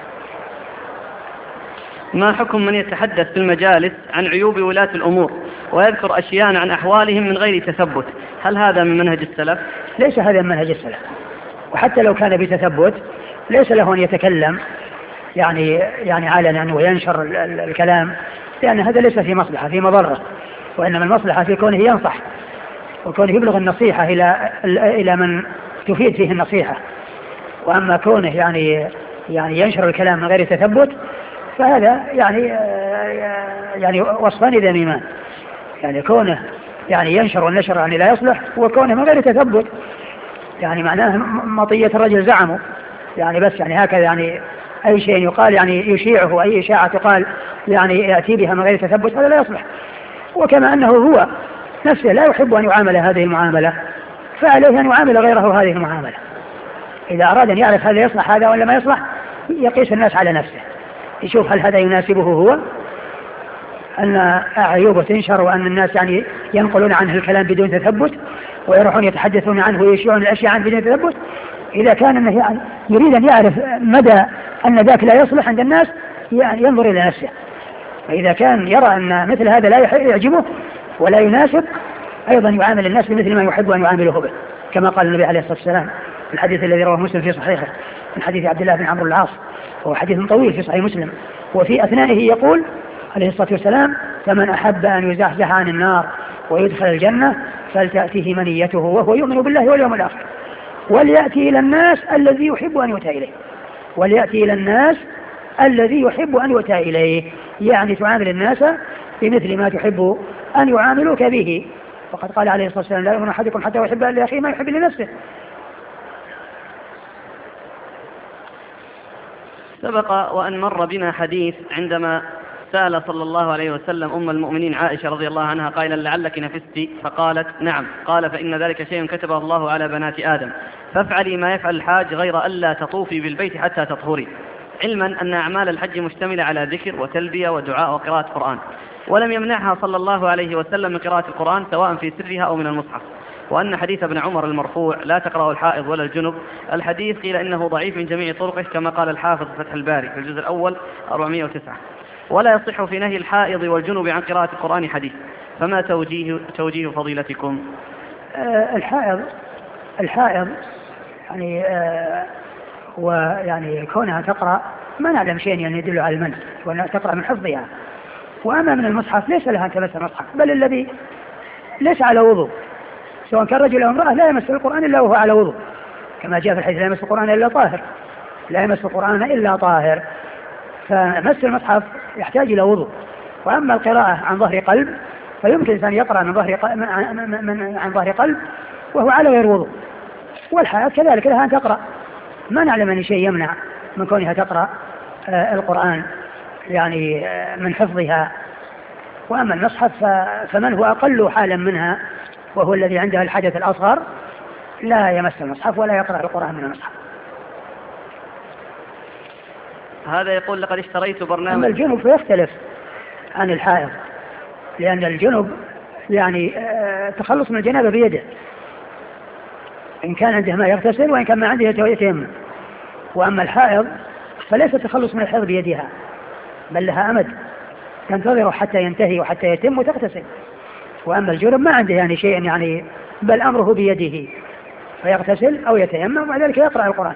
ما حكم من يتحدث في المجالس عن عيوب ولاة الأمور ويذكر أشياء عن أحوالهم من غير تثبت؟ هل هذا من منهج السلف؟ ليس هذا من منهج السلف، وحتى لو كان بتثبت ليس له أن يتكلم يعني علنا وينشر الكلام، لأن هذا ليس في مصلحة، في مضرة، وإنما المصلحة في كونه ينصح وكونه يبلغ النصيحة إلى من تفيد فيه النصيحة. وأما كونه يعني ينشر الكلام من غير تثبت فهذا يعني وصفان ذميمان، يعني كونه يعني ينشر والنشر يعني لا يصلح، وكونه من غير تثبت يعني معناه مطية الرجل زعمه يعني بس يعني هكذا يعني أي شيء يقال يعني يشيعه، أي إشاعة تقال يعني يأتي بها من غير تثبت هذا لا يصلح. وكما أنه هو نفسه لا يحب أن يعامل هذه المعاملة فعليه أن يعامل غيره هذه المعاملة. إذا أراد أن يعرف هذا يصلح هذا ولا ما يصلح يقيس الناس على نفسه، يشوف هل هذا يناسبه هو أن عيوبه تنشر وأن الناس يعني ينقلون عنه الكلام بدون تثبت ويروحون يتحدثون عنه ويشيعون الأشياء عنه بدون تثبت. إذا كان أنه يعني يريد أن يعرف مدى أن ذاك لا يصلح عند الناس يعني ينظر إلى نفسه، فإذا كان يرى أن مثل هذا لا يعجبه ولا يناسب أيضا يعامل الناس بمثل ما يحب أن يعامله به، كما قال النبي عليه الصلاة والسلام في الحديث الذي رواه مسلم في صحيحه من حديث عبد الله بن عمرو العاص، وهو حديث طويل في صحيح مسلم، وفي أثنائه يقول عليه الصلاة والسلام: فمن أحب أن يزحزح عن النار ويدخل الجنة فلتأتيه منيته وهو يؤمن بالله واليوم الآخر وليأتي إلى الناس الذي يحب أن يؤتى إليه، وليأتي إلى الناس الذي يحب أن يؤتى إليه، يعني تعامل الناس بمثل ما تحب أن يعاملوك به. وقد قال عليه الصلاة والسلام: لا يؤمن أحدكم حتى يحب لأخيه ما يحب لنفسه. سبق وأن مر بنا حديث عندما سأل صلى الله عليه وسلم أم المؤمنين عائشة رضي الله عنها قائلا: لعلك نفست؟ فقالت: نعم. قال: فإن ذلك شيء كتبه الله على بنات آدم، فافعلي ما يفعل الحاج غير ألا تطوفي بالبيت حتى تطهري، علما أن أعمال الحج مشتملة على ذكر وتلبية ودعاء وقراءة قرآن، ولم يمنعها صلى الله عليه وسلم من قراءة القرآن سواء في سرها أو من المصحف، وأن حديث ابن عمر المرفوع لا تقرأ الحائض ولا الجنب، الحديث قيل إنه ضعيف من جميع طرقه كما قال الحافظ فتح الباري في الجزء الأول 409، ولا يصح في نهي الحائض والجنب عن قراءة القرآن حديث، فما توجيه فضيلتكم؟ الحائض يعني ويعني كونها تقرأ ما نعلم شيء يعني يدل على المنع، وأنها تقرأ من حفظها. وأما من المصحف ليس لها أن تمس المصحف، بل الذي ليس على وضوء سواء كان رجل أو امرأة لا يمس القرآن إلا وهو على وضوء، كما جاء في الحديث: لا يمس القرآن إلا طاهر، لا يمس القرآن إلا طاهر. فمس المصحف يحتاج إلى وضوء. وأما القراءة عن ظهر قلب فيمكن الإنسان يقرأ عن ظهر قلب وهو على غير وضوء. والحائض كذلك لها أن تقرأ، ما نعلم أن شيء يمنع من كونها تقرأ القرآن يعني من حفظها. وأما المصحف فمن هو أقل حالا منها وهو الذي عنده الحدث الأصغر لا يمس المصحف ولا يقرأ القرآن من المصحف. هذا يقول لقد اشتريت برنامج. أما الجنب فيختلف عن الحائض، لأن الجنب يعني تخلص من الجنابة بيده، إن كان عنده ما يغتسل وإن كان ما عنده يتيمم. وأما الحائض فليس التخلص من الحيض بيدها، بل لها أمد تنتظر حتى ينتهي وحتى يتم وتغتسل. وأما الجنب ما عنده يعني شيء يعني، بل أمره بيده، فيغتسل أو يتيمم وذلك يقرأ القرآن.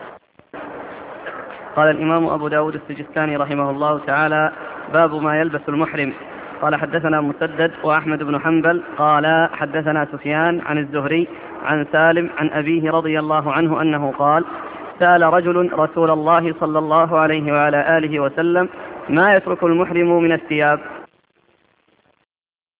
قال الإمام أبو داود السجستاني رحمه الله تعالى: باب ما يلبس المحرم. قال حدثنا مسدد وأحمد بن حنبل قال حدثنا سفيان عن الزهري عن سالم عن أبيه رضي الله عنه أنه قال: سأل رجل رسول الله صلى الله عليه وعلى آله وسلم: ما يترك المحرم من الثياب؟